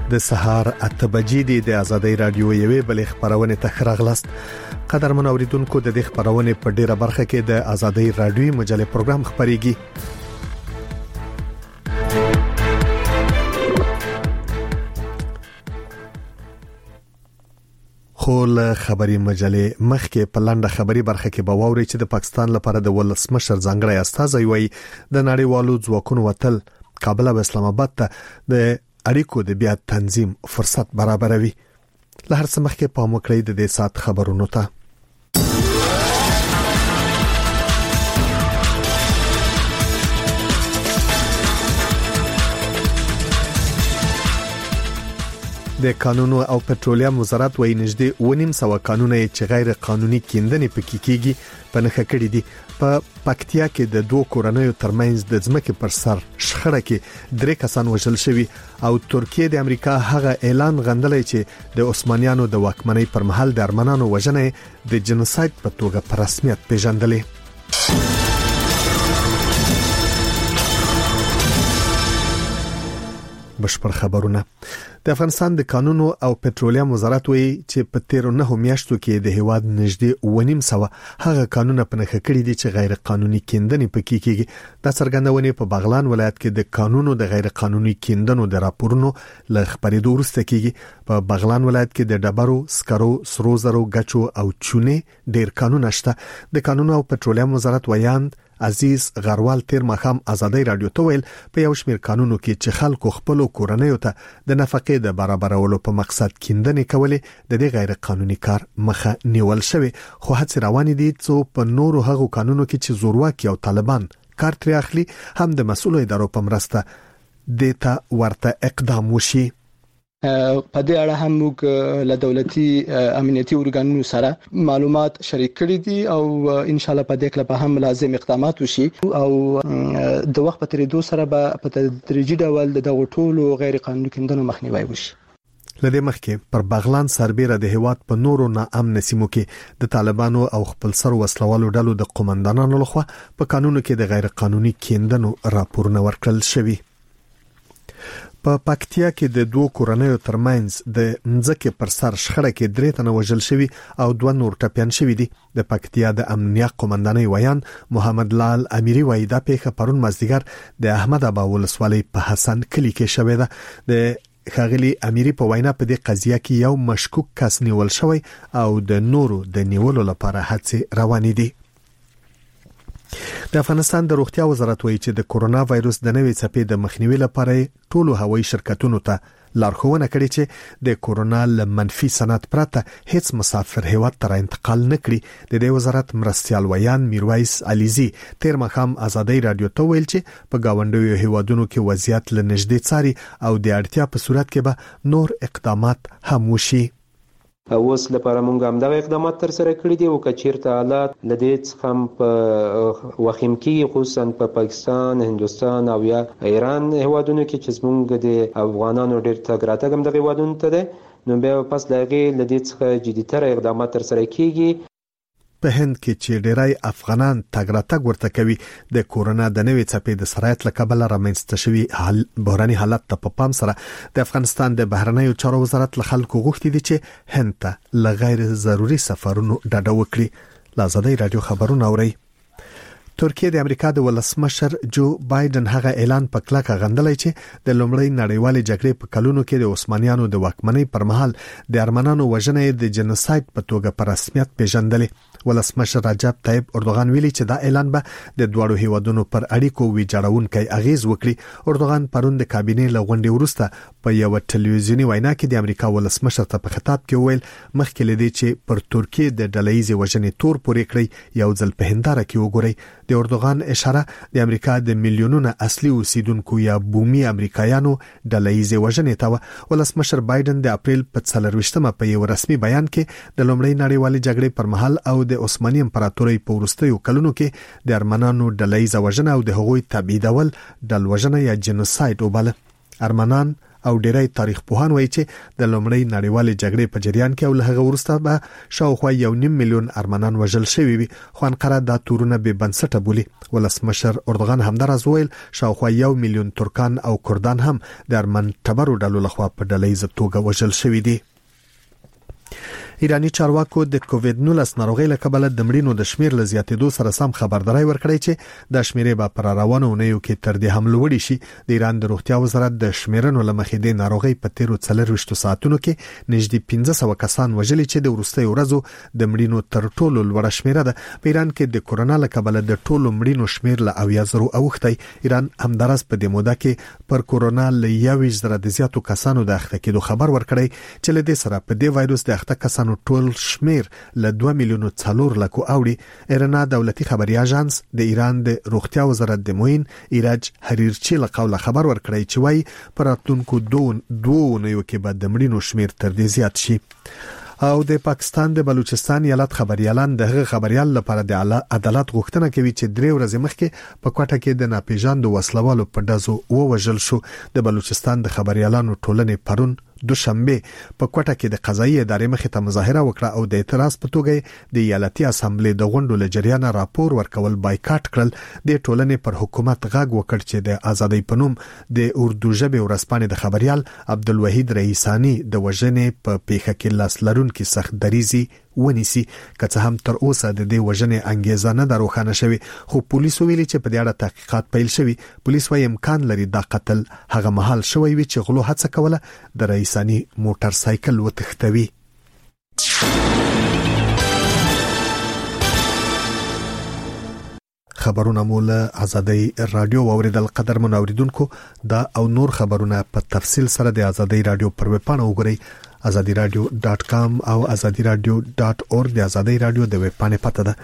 د سهار 8 بجې د آزادۍ رادیو یوې بل خبرونه تخراغلاست. قدرمن اوریدونکو د دې خبرونه په ډیره برخه کې د آزادۍ رادیو مجله پروګرام خبريږي. خول خبري مجله مخکې په لاندې خبري برخه کې به ووري چې د پاکستان لپاره د ولسمشر ځانګړی استازی وي د نړیوالو ځواکونو وتل کابل او اسلام آباد ته د اړیکو د بیا تنظیم فرصت برابروي. له هر څه مخکې په موکړې د دې سات خبرونو ته د قانونو او پټرولیم وزارت وایي نږدې 1.5 قانونه چې غیر قانوني کیندنې پکې کیږي په نخښه کړې دي. په پکتیا کې د دوه کورنیو ترمنځ د ځمکې پر سر شخړه کې 3 کسان وژل شوي او ترکیه د امریکا هغه اعلان غندلی چې د عثمانیانو د واکمنۍ پر مهال د ارمنانو وژنه د جنوساید په توګه په رسمیت پیژندلې. بشپړ خبرونه. د افغانستان د قانونو او پټرولیم وزارت وایي چې په 13 میاشتو کې د هیواد نږدې 1.5 هغه قانونه په نخښه کړی دي چې غیر قانوني کیندنې پکې کیږي. د څرګندونې په بغلان ولایت کې د قانونو د غیر قانوني کیندنو د راپورونو ل خبرېدو وروسته کیږي. په بغلان ولایت کې د ډبرو، سکرو، سرو زرو، غچو او چونه ډیر قانون شته. د قانونو او پټرولیم وزارت ویاند عزیز غروال تیر مخام آزادۍ رادیو ته ویل په یو شمېر قانونو کې چې خلکو خپل کورنیو ته د نفقې د برابرولو په مقصد کیندنې کولې د دې غیر قانوني کار مخه نیول شوی، خو هڅې روانې دي چې په نورو هغو قانونو کې چې زورواکي او طالبان کار ترې اخلي هم د مسؤلو ادارو په مرسته دیتا ورته اقدام وشي. په دې اړه هم موږ له دولتي امنیتي ارګانونو سره معلومات شریک کړي دي او ان شاء الله په دې کې به هم لازم اقدامات وشي او د وخت په تیریدو سره به په تدریجي ډول د ټولو غیر قانوني کیندنو مخنیوي وشي. لدې مخکې پر بغلان سربېره د هیواد په نورو ناامن سیمو کې د طالبانو او خپل سر وسلوالو ډلو د قومندانانو لخوا په قانونو کې د غیر قانوني کیندنو راپورونه ورکړل شوي. په پکتیا کې د دوه کورنیو ترمنځ د مځکې پر سر شخړه کې 3 تنه وژل شوي او 2 نور ټپيان شوي دي. د پکتیا د امنیه قومندانۍ ویان محمد لال امیری وایي دا پیښه پرون مازدیګر د احمد ابا ولسوالۍ په حسن کلی کې شوې ده. د خاغلی امیری په وینا په دې قضیه کې یو مشکوک کس نیول شوی او د نورو د نیولو لپاره هڅې روانې دي. د افغانستان د روغتیا وزارت وایي چې د کورونا وایروس د نوې څپې د مخنیوي لپاره ټولو هوایي شرکتونو ته لارښوونه کړې چې د کورونا له منفي سند پرته هیڅ مسافر هیواد ته انتقال نه کړي. د دې وزارت مرستيال ویان میرویس علیزی تیر مخام آزادۍ رادیو ته ویل چې په گاونډیو هیوادونو کې وضعیت له نږدې څاري او د اړتیا په صورت کې به نور اقدامات هم وشي. اوس لپاره موږ هم دا اقدامات تر سره کړی دي او کچیرته حالات لدې څخه په وخیم کې خصوصا په پاکستان، هندستان او یا ایران هیوادونو کې چې موږ د افغانانو ډېر تګ راتګ هم د هیوادونو ته ده نو بیا پس دغه لدې څخه جديتر اقدامات تر سره کیږي. په هند کې چې ډیری افغانان تګ راتګ ورته کوي د کورونا د نوې څپې د سرایت له کبله رامنځته شوی بحراني حالت ته په پام سره د افغانستان د بهرنیو چارو وزارت له خلکو غوښتي دي چې هند ته له غیر ضروري سفرونو ډډه وکړي. آزادۍ رادیو خبرونه اوري. ترکیه د امریکا د ولسمشر جو بایدن هغه اعلان په کلکه غندلی چې د لومړۍ نړیوالې جګړې په کلونو کې د عثمانیانو د واکمنۍ پر مهال د ارمنانو وژنه د جنوساید په توګه په رسمیت پیژندلې. ولسمشر رجب طیب اردوغان ویلي چې دا اعلان به د دوړو هیوادونو پر اړیکو ویجاړونکي اغیز وکړي. اردوغان پرون د کابینې لغونډې وروسته په یو ټلویزیونی وینا کې د امریکا ولسمشر ته په خطاب کې ویل مخکې لدی چې پر ترکیه د ډلهیزې وژنې تور پورې کړی یو ځل په هنداره کې وګوري. د اردوغان اشاره د امریکا د میلیونونو اصلي اوسیدونکو یا بومي امریکایانو ډلهیزې وژنې ته. ولسمشر بایدن د اپریل په 24مه په یو رسمي بیان کې د لومړۍ نړیوالې جګړې پر مهال او د عثماني امپراتورۍ په وروستیو کلونو کې د ارمنانو ډلهیزه وژنه او د هغوی تبعیدول ډلوژنه یا جنوساید وباله. ارمنان او ډیری تاریخ پوهان وایي چې د لومړی نړیوالې جګړې په جریان کې او له هغه وروسته به شاوخوا 1.5 میلیون ارمنان وژل شوي وي، خو انقره دا تورونه به بنسټه بولي. ولسمشر اردوغان همداراز ویل شاوخوا 1 میلیون ترکان او کردان هم د ارمن ټبرو ډلو لخوا په ډلهییزه توګه وژل شوي دي. ایرانی چارواکو د کووید-19 ناروغۍ له کبله د مړینو د شمیر له زیاتېدو سره سم خبرداري ورکړې چې د شمیرې به پر روانو اونیو کې تر دې هم لوړ شي. د ایران د روغتیا وزارت د شمیرنو لمخې د ناروغۍ په 24 ساعتونو کې نږدې 1500 کسان وژلي چې د وروستي ورځو د مړینو تر ټولو لوړه شمیره ده. په ایران کې د کورونا له کبله د ټولو مړینو شمیر له 90,000 اوښتی. ایران همدارس په دې موده کې پر کورونا له 21,000 د زیاتو کسانو د اخته کېدو خبر ورکړی چې له دې سره په دې وایروس د اخته کسانو ټول شمیر له 2 میلیون 4 لکو اوړي. ایرنا دولتي خبري اژانس د ایران د روغتیا وزارت د موین ایراج حریرچی له قوله خبر ورکړی چې وايي پر راتلونکو 2 نویو کې به د مړینو شمیر تر دې زیات شي. او د پاکستان د بلوچستان ایالت خبريالان د هغه خبريال لپاره د عدالت غوښتنه کوي چې 3 ورځې مخکې په کوټه کې د ناپېژاندو وسلوالو په ډزو ووژل شو. د بلوچستان د خبريالانو ټولنې پرون دوشنبه په کوټه کې د قضایي ادارې مخې ته مظاهره وکړه او د اعتراض په توګه د ایالتي اسامبلې د غونډو له جریان راپور ورکول بایکاټ کړل. د ټولنې پر حکومت غږ وکړ چې د ازادۍ په نوم د اردو ژبې ورسپانې د خبريال عبدالوحید رئیسانی د وژنې په پیښه کې لاس لرونکي سخت دریزي ونیسي. که څه هم تر اوسه د دې وژنې انګیزه نه روښانه شوی، خو پولیسو ویلي چې په دې اړه تحقیقات پیل شوی. پولیس وايي امکان لري دا قتل هغه مهال شوی وي چې غلو هڅه کوله د رئیسانی موټر سایکل وتښتوي. خبرونه مول ازادي رادیو اوریدل. قدر منوریدونکو دا او نور خبرونه په تفصیل سره د ازادي رادیو پر ویب پاڼه وګورئ azadiradio.com او azadiradio.org. د ازادي رادیو د ویب پاڼې پته ده.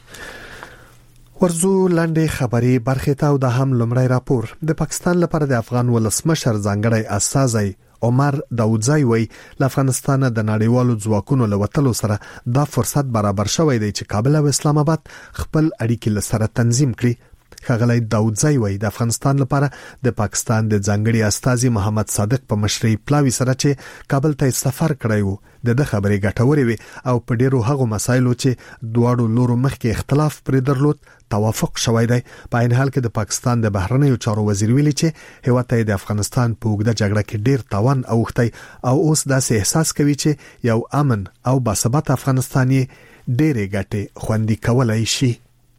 ورزو لاندې خبري برخه ته او د هم لمړی راپور. د پاکستان لپاره د افغان ولسمشر ځانګړی استازی عمر داودزای وی له افغانستان د نړیوالو ځواکونو له وټلو سره دا فرصت برابر شوی دی چې کابل او اسلام آباد خپل اړیکې لسره تنظیم کړي. ښاغلی داودزای وی د افغانستان لپاره د پاکستان د ځانګړي استازي محمد صادق په مشرۍ پلاوی سره چې کابل ته سفر کړی وو د خبرې ګټورې وي او په ډیرو هغو مسایلو چې دواړو لورو مخکې اختلاف پر درلود توافق شوی دی. په عین حال کې د پاکستان د بهرنیو چارو وزیر ویلي چې هیواد ته د افغانستان په اوږده جګړه کې ډیر تاوان اوښتی او اوس داسې احساس کوي چې یو امن او باثبات افغانستان ډیرې ګټې خوندي کولای شي.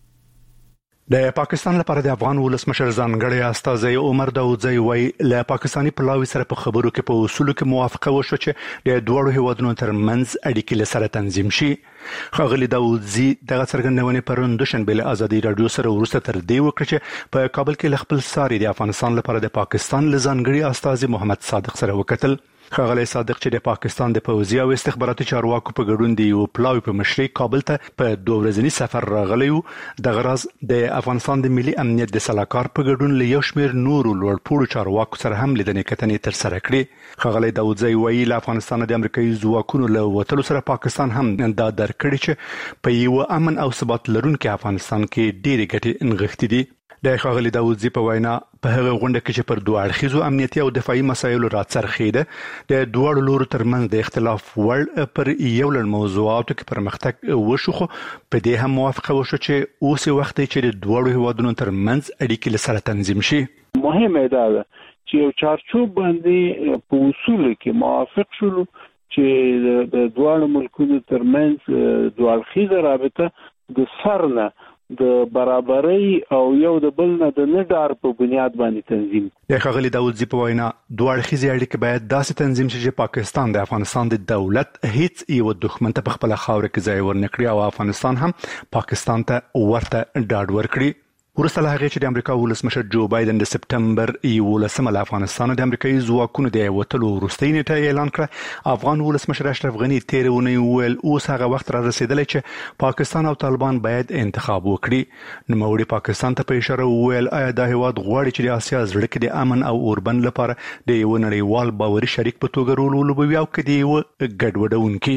د پاکستان لپاره د افغان ولسمشر ځانګړی استازی عمر داودزای وی له پاکستاني پلاوی سره په خبرو کې په اصولو کې موافقه وشو چې د دوړو هیوادونو ترمنځ اړیکې لسره تنظیم شي. ښاغلی داودزي دغه څرګندونې پرون دوشنبه له ازادي رادیو سره ورسته تر دې وکړه چې په کابل کې خپل ساري د افغانستان لپاره د پاکستان ځانګړي استازي محمد صادق سره وکتل. ښاغلی صادق چې د پاکستان د پوځي او استخباراتي چارواکو په ګډون دی یو پلاوی په مشرۍ کابل ته په 2 ورځنی سفر راغلی و. د غرض د افغانستان د ملي امنیت د سلاکار په ګډون له یو شمېر نورو لوړپوړو چارواکو سره هم لیدنې کتنې تر سره کړې. ښاغلی داودزای وایي له افغانستان د امریکایي ځواکونو له وتلو سره پاکستان هم دا درکړي چې په یو امن او ثبات لرونکي افغانستان کې ډېرې ګټې نغښتې دي. د ښاغلی داودزي په وینا په هغه غونډه کې چې پر دوه اړخیزو امنیتي او دفاعي مسایلو راڅرخېده د دوړو لورو ترمنځ د اختلاف وړ پر یو لړ موضوعاتو کې پرمختګ وشو، خو په دې هم موافقه وشو چې اوس وخت چې د دوړو هیوادونو ترمنځ اړیکې لسره تنظیم شي. مهمه ده چې یو چارچوب باندې په اصولو کې موافق شول چې د دوه ملکونو ترمنځ دوه اړخیزه رابطه د سرنه د برابرۍ او یو د بل نه د نډار په بنیاد باندې تنظیم. د ښاغلي داودزي په وینا دوه اړخیزې اړیکې باید داسې تنظیم شي چې پاکستان د افغانستان د دولت هیڅ یو دښمن ته په خپل خاور کې ځای ورنکړي او افغانستان هم پاکستان ته ورته ډاډ ورکړي. ورسته له هغې چې د امریکا ولسمشر جو بایدن د سپټمبر 11 له افغانستان د امریکایي ځواکونو د وتلو وروستۍ نیټه اعلان کړه، افغان ولسمشر اشرف غني تېره اونۍ وویل اوس هغه وخت را رسېدلی چې پاکستان او طالبان باید انتخاب وکړي. نوموړي پاکستان ته په اشاره وویل آیا دا هیواد غواړي چې د اسیا زړه کې د امن او اوربند لپاره د یو نړیوال باوري شریک په توګه رول ولوبوي او که د یو ګډوډونکي.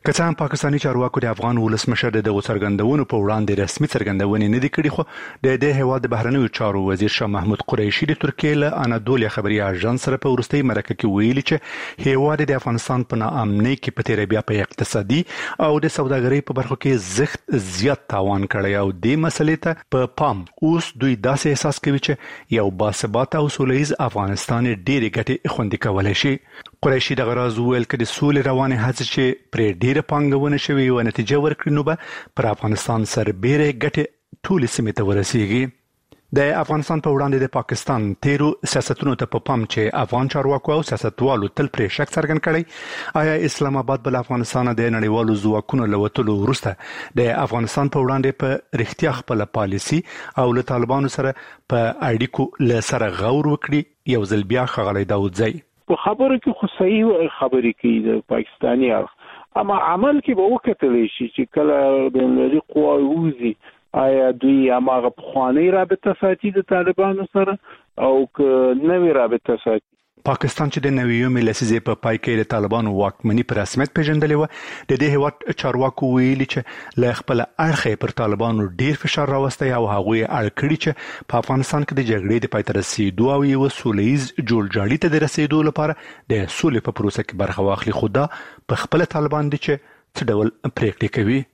که څنګه پاکستاني چارواکو د افغان ولسمشر د څرګندونو په وړاندې رسمي څرګندونې نه دي کړې، خو د هیواد د بهرنیو چارو وزیر شاه محمود قریشي د ترکیې له انادولیا خبري اژانس سره په ورستۍ مرکه کې ویلي چې هیواد د افغانستان په ناامنۍ کې په تیر بیا په اقتصادي او د سوداګرۍ په برخو کې زیات تاوان کړی او د مسلې ته په پام اوس دوی داسې احساس کوي چې یو باثباته او سولیز افغانستان ډېرې ګټې خوندي کولی شي. قریشي دغه راز وویل که د سولې روانې هڅې چې پرې ډېره پانګونه شوې او نتیجه ورکړي نو به پر افغانستان سربېره ګټې ټولې سیمې ته ورسیږي. د افغانستان په وړاندې د پاکستان تیرو سیاستونو ته په پام چې افغان چارواکو او سیاستوالو تل پرې شک څرګند کړی، آیا اسلام آباد بل افغانستان د نړیوالو ځواکونو له وتلو وروسته د افغانستان په وړاندې په رښتیا خپل پالیسي او له طالبانو سره په اړیکو له سره غور وکړي؟ یو ځل بیا ښاغلی داودزی په خبره کې خو صحیح خبرې کوي د پاکستاني اړخ، اما عمل کې به وکتلی شي چې کله د نړۍ قواوې ووځي آیا دوی هماغه پخوانۍ رابطه ساتي د طالبانو سره او که نوې رابطه ساتي. پاکستان چې د نویمې لسیزې په پای کې د طالبانو واکمني په رسمیت پیژندلې وه، د دې هیواد چارواکو ویلي چې له خپل اړخه پر طالبانو ډیر فشار راوستی او هغوی اړ کړي چې په افغانستان کې د جګړې د پای ته رسیدو او یو سولیز جوړجاړي ته د رسیدو لپاره د سولې په پروسه کې برخه واخلي، خو دا په خپل طالبان دي چې څه ډول پریکړې کوي.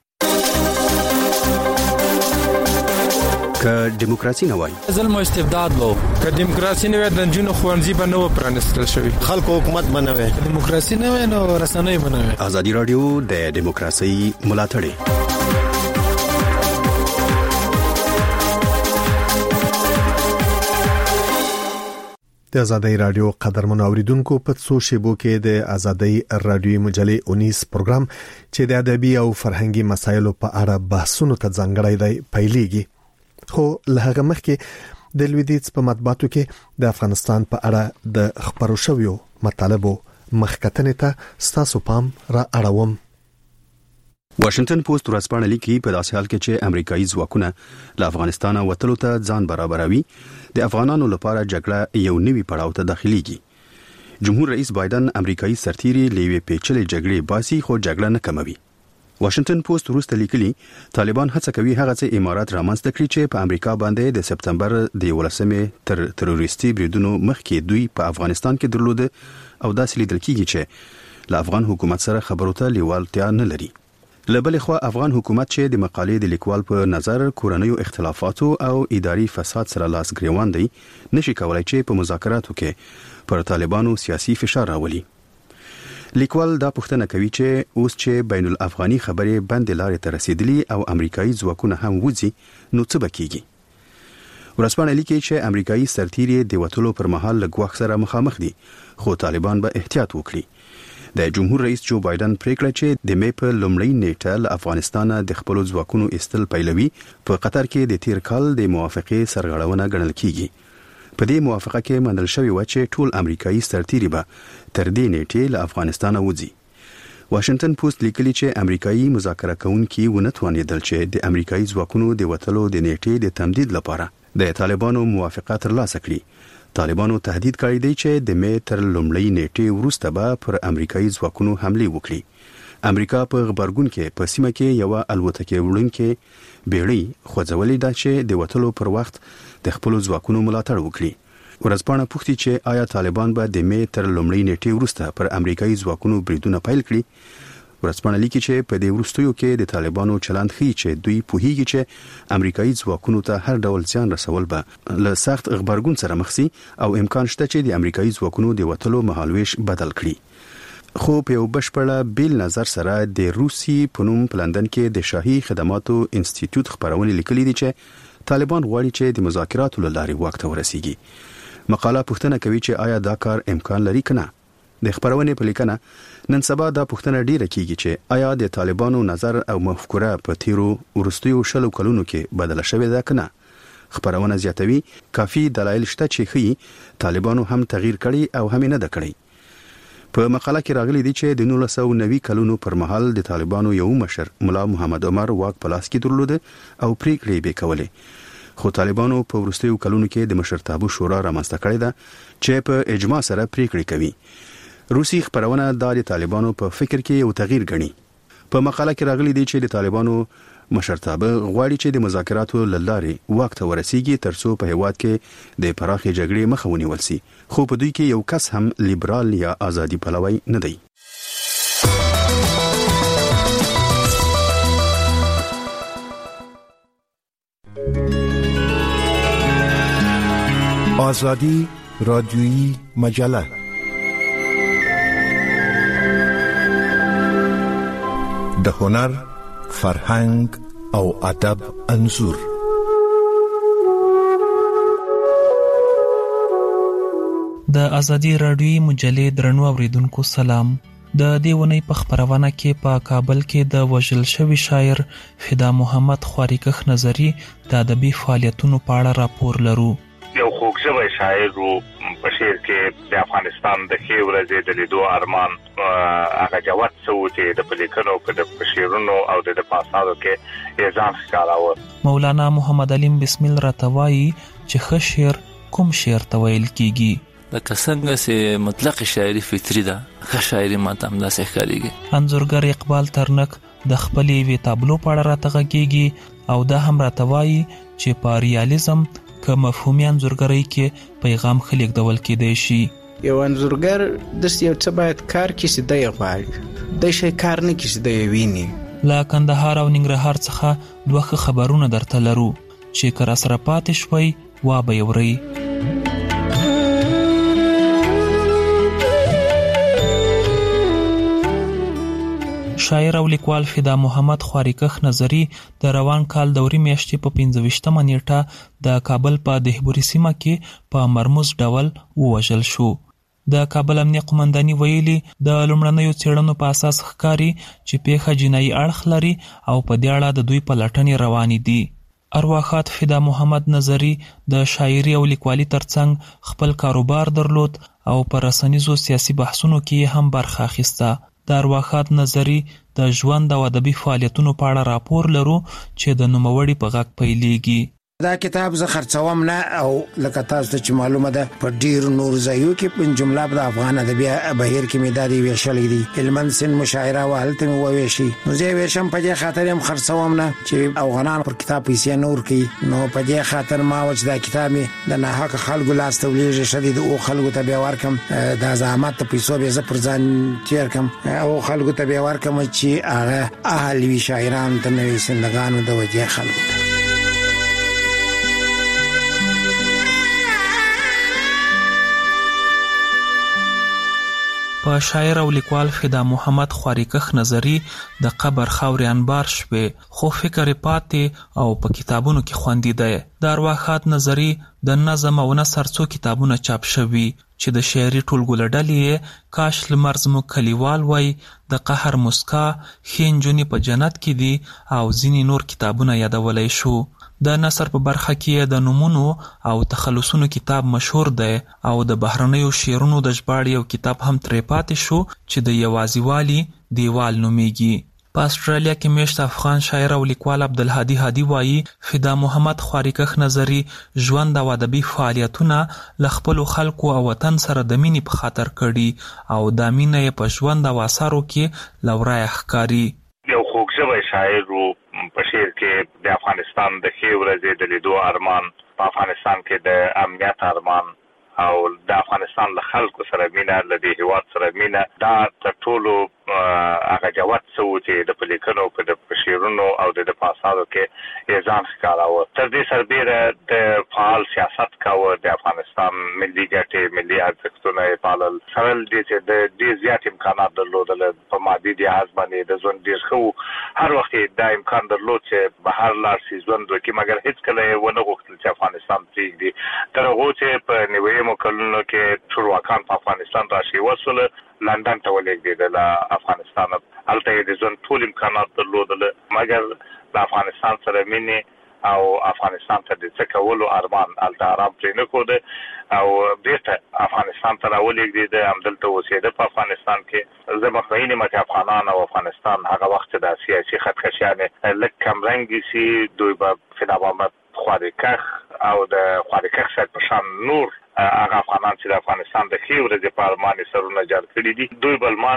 که دیموکراسي نه وای ظلم او استبداد وو، که دیموکراسي نه وای د جنونو خوانځي به نه پرانستل شوی، خلکو حکومت بنوي، دیموکراسي نه وای نو رسنۍ بنوي. ازادي رادیو د دیموکراسي ملاتړ د ازادي رادیو قدرمن اوریدونکو په څو شیبو کې د ازادي رادیو مجلې 19 پروګرام چې د ادبي او فرهنګي مسایلو په اړه بحثونو ته ځانګړی دی پیلېږي. خو له هغه مخکې د لویدیځ په مطبوعاتو کې د افغانستان په اړه د خبرو شویو مطالبو مخکتنې ته ستاسو پام را اړوم. واشنگټن پوسټ ورځپاڼه لیکي په داسې حال کې چې امریکایي ځواکونه له افغانستان وتلو ته ځان برابروي، د افغانانو لپاره جګړه یو نوي پړاو ته داخليږي. جمهور رئیس بایدن امریکایي سرتیري لوي پیچلې جګړې باسي خو جګړه نه کموي. واشنگټن پوسټ وروسته لیکلي طالبان هڅه کوي هغه څه امارات رامنځته کړي چې په امریکا باندې د سپتمبر د 11مې تر تروریستي بریدونو مخکې دوی په افغانستان کې درلوده او داسې لیدل کیږي چې له افغان حکومت سره خبرو ته لیوالتیا نه لري. له بلې خوا افغان حکومت چې د مقالې د لیکوال په نظر کورنیو اختلافاتو او اداري فساد سره لاس ګریوان دی، نشي کولای چې په مذاکراتو کې پر طالبانو سیاسي فشار راولي. لیکوال دا پوښتنه کوي چې اوس چې بین الافغاني خبرې بندې لارې ته رسیدلي او امریکایي ځواکونه هم وځي نو څه به کیږي. ورځپاڼه لیکي چې امریکایي سرتیري د وټولو پر مهال له ګواښ سره مخامخ دي، خو طالبان به احتیاط وکړي. د جمهور رئیس جو بایدن پریکړه چې د مې په لومړۍ نیټه له افغانستان د خپل ځواکونو استل پیلوي په قطر کې د تیر کال د موافقې سرغړونه ګڼل کیږي. په دې موافقه کې منل شوی و چې ټول امریکایي سرتیري به تر دې نیټې له افغانستان وځي. واشنگټن پوسټ لیکلي چې امریکایي مذاکره کوونکي ونه توانیدل چې د امریکایي ځواکونو د وټلو د نیټې د تمدید لپاره د طالبانو موافقه ترلاسه کړي. طالبانو تهدید کړی دی چې د مې تر لومړۍ نیټې وروسته به پر امریکایي ځواکونو حمله وکړي. امریکا په غبرګون کې په سیمه کې یو الوتکه وړونکې بیړۍ خوځولې ده چې د وټلو پر وخت د خپل ځواکونو ملاتړ وکړي. ورځپاڼه پوښتي چې آیا طالبان به د مې تر لومړۍ نیټې وروسته پر امریکایي ځواکونو بریدونه پیل کړي. ورځپاڼه لیکي چې په دې وروستیو کې د طالبانو چلند ښیي چې دوی پوهیږي چې امریکایي ځواکونو ته هر ډول ځان رسول به له سخت غبرګون سره مخ سي او امکان شته چې د امریکایي ځواکونو د وټلو مهالويش بدل کړي. خو په یو بشپړه بیل نظر سره د روسي په نوم په لندن کې د شاهي خدماتو انسټیټیوټ خبرونه لیکلي دي چې طالبان غواړي چې د مذاکراتو لارې وخت ورسیږي. مقاله پوښتنه کوي چې آیا دا کار امکان لري کنه. د خبرونه په لیکنه نن سبا دا پوښتنه ډیره کیږي چې آیا د طالبانو نظر او مفکوره په تیرو ورستیو شلو کلونو کې بدله شوې ده کنه. خبرونه زیاتوي کافي دلایل شته چې خي طالبانو هم تغییر کړي او هم نه ده کړي. په مقاله کې راغلي دي چې د 1990 کلونو پر مهال د طالبانو یو مشر مولا محمد عمر واک په لاس کې درلوده او پریکړې به کولې. خو طالبانو په ورستیو کلونو کې د مشرتابه شورا رامنځته کړې ده چې په اجماع سره پریکړې کوي. روسي خبرونه د طالبانو په فکر کې یو تغییر غني. په مقاله کې راغلي دي چې د طالبانو مشرتابه غواړي چې د مذاکراتو لارې واک ته ورسیږي ترڅو په هیواد کې د پراخې جګړې مخه ونیول شي، خو په دوی کې یو کس هم لیبرال یا آزادي پلوی نه دی. آزادی رادیویی مجله د هنر، فرهنګ او ادب انځور. د ازادي رادیویی مجلې درنو اوریدونکو سلام. د دې ونې په خبرونه کې په کابل کې د وژل شوی شاعر فدا محمد خواریکخ نظری د ادبي فعالیتونو په اړه راپور لرو. یو خوږ شاعر په شعر کې د افغانستان د ښې ورځې د لیدو ارمان هغه جواد سوتي د پلیکنو په شعرونو او د پاسادو کې یزان ښکاراوه. مولانا محمد علیم بسم الله راتوایی چې ښه شعر کوم شعر ته ویل کیږي؟ د څنګه سه مطلق شاعری فطری ده، ښه شاعری ماته هم داسې ښکاریږي. انځورګر اقبال ترنک د خپلې وی تابلو په اړه راتغږیږي او دا هم راتوایی چې په ریالیزم که مفهومي انځورګرۍ کې پیغام خلک ډول کېدای شي. یو انځورګر د یو څه باید کار کې سیده غواړي، د شي کار نه کې سیده ویني. لا کندهار او ننګرهار څخه دوه خبرونه درته لرو چې کر سره پاتې شوي وا به یوري. شاعر او لیکوال فدا محمد خواریکخ نظری د روان کال دوري میاشتې په 25مه نیټه د کابل په دهبوري سیمه کې په مرموز ډول ووژل شو. د کابل امنیه قومنداني ویلي د لومړنیو څېړنو په اساس ښکاري چې پیښه جنایي اړخ لري او په دې اړه د دوی په لټنې روانې دي. ارواښاد فدا محمد نظری د شاعري او لیکوالي ترڅنګ خپل کاروبار درلود او په رسنیزو سیاسي بحثونو کې هم برخه اخیسته. د ارواښاد نظری د ژوند او ادبي فعالیتونو په اړه راپور لرو چې د نوموړي په غږ پیلېږي. دا کتاب زه خرڅوم نه او لکه تاسو ته چې معلومه ده په ډیر نور ځایو کې په جمله د افغان ادبي بهیر کې مداري ویشلې دي. هلمند سن مشاعره او هلته مو ویشي نو زه ویشم په دې خاطر هم خرڅوم نه چې افغانان پر کتاب پیسې نور کوي. نو په دې خاطر ما وځ دا کتاب د نه حق خلکو لاس ته ولېږي شدید او خلکو ته به ورکم د زحمت په پیسو به زه پر ځان تیر کم او خلکو ته به ورکم چې هغه اهلي شاعران ته نوې سندګانو د وجه خلکو ته. په شاعر او لیکوال فدا محمد خواریکخ نظری د قبر خاورې انبار شوه خو فکر پاتې او په کتابونو کې خوندي دی. د ارواښاد نظری د نظم او نثر څو کتابونه چاپ شوي چې د شعري ټولګو له ډلې کاش لمر زموږ کلیوال وای، د قهر مسکا، ښې نجونې په جنت کې دي او ځینې نور کتابونه یادولی شو. د نثر په برخه کې د نومونو او تخلصونو کتاب مشهور دی او د بهرنیو شعرونو د ژباړې یو کتاب هم ترې پاتې شو چې د یوازیوالي دیوال نومیږي. په استرالیا کې میشت افغان شاعر او لیکوال عبدالهادي هادي وایي فدا محمد خواریکخ نظری ژوند او ادبي فعالیتونه له خپلو خلکو او وطن سره د مینې په خاطر کړي او دا مینه یې په ژوند او اثارو کې له ورایه ښکاري. یو خوږ شاعر په شعر کې د افغانستان د ښې ورځې د لیدو ارمان، په افغانستان کې د امنیت ارمان او د افغانستان له خلکو سره مینه، له دې هیواد سره مینه، دا تر ټولو هغه جواد سوتي د پلیکنو په شعرونو او د پاسادو کې یزان ښکاراوه. تر دې سربیره د فعال سیاست کاوه، د افغانستان ملي ګټې، ملي ارزښتونه یې پالل، سره د ډېر زیات امکانات درلودل په مادي لحاظ باندې د ژوند ډېر ښه هر وخت دا امکان درلود چې بهر لاړ شي ژوند وکړي، مګر هېڅکله یې ونه غوښتل چې افغانستان پرېږدي. تر هغو چې په نیویمو کلونو کې ټولواکان په افغانستان راشي وسوله لندن ته ولېږدېدل افغانستان، هلته یې د ژوند ټول امکانات درلودل، مګر د افغانستان سره مینې او افغانستان ته د څه کولو ارمان هلته آرام پرې نه ښوده او بېرته افغانستان ته راولېږدېده، همدلته اوسېده په افغانستان کې. زه مطمئن یم چې افغانان او افغانستان هغه وخت چې د سیاسي خطکشیانې لږ کمرنګې سي، دوی به فدا محمد خواریکخ او د خواریکخ صاحب په شان نور هغه افغانان چې د افغانستان د ښې ورځې په ارمان یې سرونه جار کړي دي، دوی به لمانځي.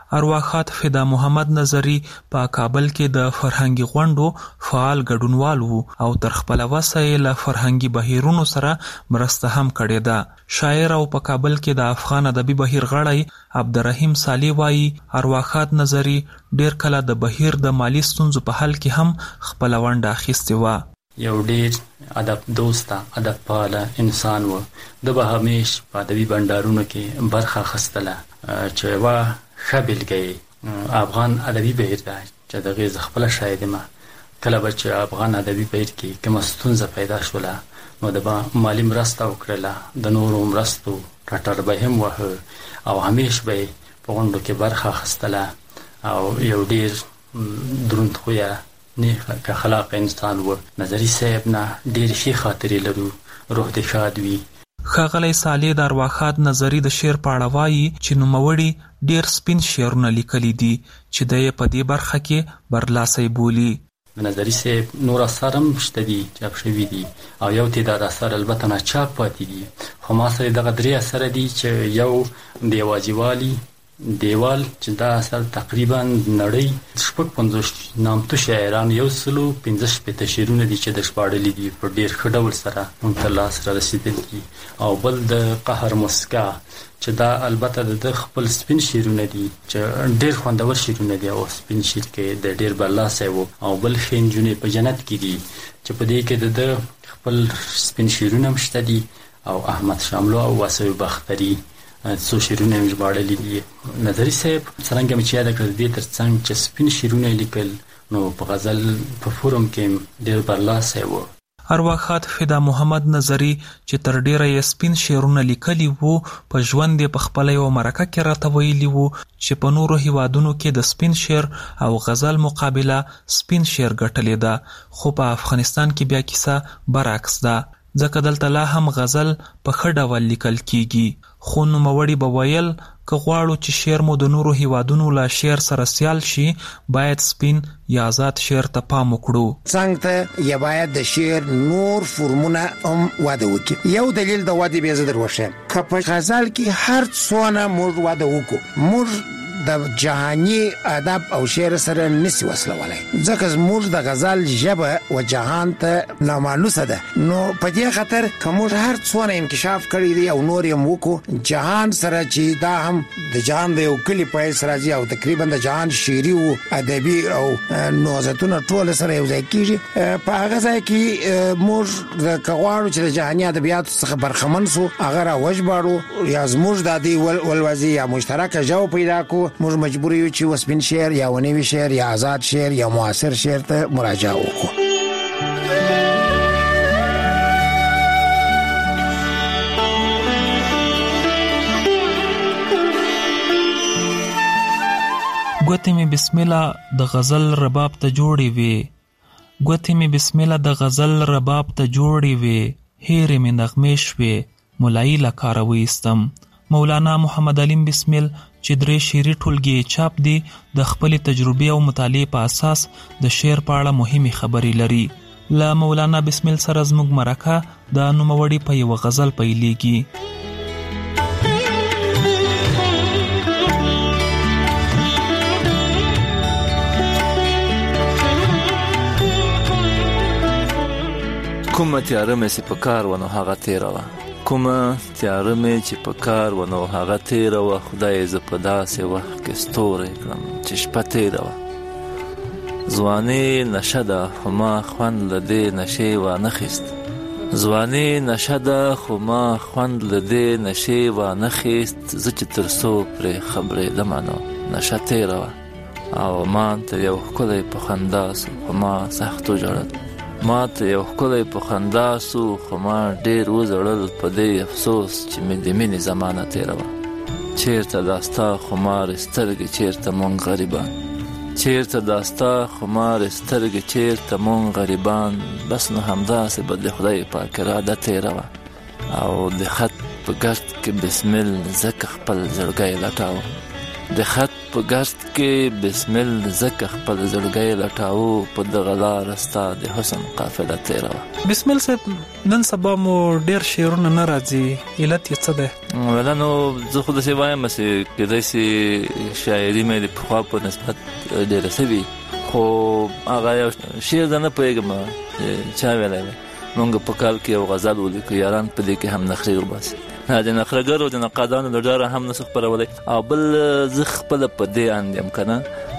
ارواښاد فدا محمد نظری په کابل کې د فرهنګي غونډو فعال ګډونوال وو او تر خپل وسه له فرهنګي بهیرونو سره مرسته هم کړې ده. شاعر او په کابل کې د افغان ادبي بهیر غړی عبدالرحیم سالی وایي ارواښاد نظری ډیر کله د بهیر د مالی ستونزو په حل کې هم خپل ونډه اخیستې وه. یو ډیر ادب دوسته ادب پاله انسان و. د به همیش په ادبي بندرونو کې برخه اخیستله چې یوه ښه بیلګه افغان ادبي بهیر ده چې د غیز خپل شاعر ما کله به چې افغان ادبي بهیر کې کومه ستونزه پیدا شوله نو د مالی مرسته وکړله، د نورو مرستو ټټر به هم وه او همیش به په غونډو کې برخه اخیستله او یو ډیر دروند خویه نیک که خلاق انسان و. نظری صاحب نه ډیر ښې خاطرې لرو، روح دې شاد وي. ښاغلی صالح د ارواښاد نظری د شعر په اړه وایي چې نوموړي ډیر سپین شعرونه لیکلي دي چې د یې په دې برخه کې برلاسی بولي. د نظری صاحب نور اثار هم شته دي چاپ شوي دي او یو تعداد اثار البته ناچاپ پاتې دي، خو ما سره دغه 3 اثر دي چې یو د یوازیوالي دیوال چې دا اثر تقریبا نړۍ 55 نامتو شاعران 115 شعرونه دي چې د شپاړلي دي په ډیر ښه ډول سره مونږ ته لاس را رسیدلي دي. او بل د قهر مسکا چې دا البته د خپل سپین شعرونه دي چې ډیر خوندور شعرونه دي او سپین شعر کې د ډیر برلاسه وو. او بل خنجونه په جنت کې دي چې په دې کې د خپل سپین شعرونه مشته دي او احمد شاملو او واسوی بختری څو شعرونه یې ژباړلي دي. نظری صاحب څرنګه مې چې یاد کړ دې ترڅنګ چې سپین شعرونه لیکل نو په غزل په فورم کې ډېر برلاسه و. ارواښاد فدا محمد نظری چې تر ډیره یې سپین شعرونه لیکلي وو په ژوند یې په خپله یوه مرکه کې راته ویلي وو چې په نورو هیوادونو کې د سپین شعر او غزل مقابله سپین شعر ګټلې ده، خو په افغانستان کې بیا کیسه برعکس ده ځکه دلته لا هم غزل په ښه ډول لیکل کیږي. خو نوموړي به ویل که غواړو چې شعر مو د نورو هیوادونو له شعر سره سیال شي باید سپین یا آزاد شعر ته پام وکړو. څنګه ته یا باید د شعر نور فرمونه هم واده وکړي. یو دلیل د واده بیا زه در وښیم که په غزل کې هر څونه موږ واده وکړو موږ د جهاني ادب او شعر سره نسی وصلولای ځکه زموږ د غزل ژبه و جهان ته نامانوسه ده. نو په دې خاطر که موږ هر څونه انکشاف کړی دی او نور یې وکړو جهان سره چې دا هم د جهان د یو کلی په حیث راځي او تقریبا د جهان شعري او ادبي او نوازتونه ټول سره یو ځای کیږي. په هغه ځای کې موږ د کغواړو چې د جهاني ادبیاتو څخه برخمن سو هغه را وژباړو یا زموږ د دې ولوازي یا مشترکه ژبه پیدا کو موږ مجبور یو چې وسپین شعر یا ونوي شعر یا آزاد شعر یا معاصر شعر ته مراجعه وکړو. ګوتې مې بسم الله د غزل رباب ته جوړې وې، ګوتې مې بسم الله د غزل رباب ته جوړې وې، هېرې مې نغمې شوې ملایي له کاره وایستم. مولانا محمد علیم بسمل چې 3 شعري ټولګې چاپ دي د خپلې تجربې او مطالعې په اساس د شعر په اړه مهمې خبرې لري. له مولانا بسمل سره زموږ مرکه د نوموړي په یوه غزل پیلېږي. کومه تیاره مې چې په کار ونه هغه تیره وه، کومه تیاره مې چې په کار ونه هغه تیره وه، خدای زه په داسې وخت کې ستوری کړم چې شپه تیره وه. ځواني نشه ده خو ما خوند له دې نشې وانخیست، ځواني نشه ده خو ما خوند له دې نشې وانخیست، زه چې تر څو پرې خبرېدمه نو نشه تیره وه او ما ته یو ښکلی په خندا سو خو ما سختو ژړل، ما ته یو ښکلی په خندا سو خو ما ډېر وژړل په دې افسوس چې مې د مینې زمانه تیره وه. چېرته دا ستا خمارې سترګې چېرته مونږ غریبان، چېرته دا ستا خمارې سترګې چېرته مونږ غریبان، بس نو همداسې به د خدای پاک اراده تیره وه او د خط په ګرد کې بسمل ځکه خپل زړګی لټاوه. د خط په ګرد کې بسمل زکه خپل زړګی لټاو په دغه لار ستا د حسن قافله تیروه. بسمل صاحب نن سبا مو ډیر شعرونه نه راځي، علت یې څه دی؟ ولنو زه خو داسې وایم چې کېدای شي شاعري مې د پخوا په نسبت ډېره سوي، خو هغه یو شعر زه نه پوهېږم چا ویلی وی. مونږ په کال کې یو غزل ولیکو، یاران په دې کې هم نخرې وباسي. د نخرهګرو د نقادانو د ډاره هم نسو خپرولی. او بل زه خپله په دې اند یم که نه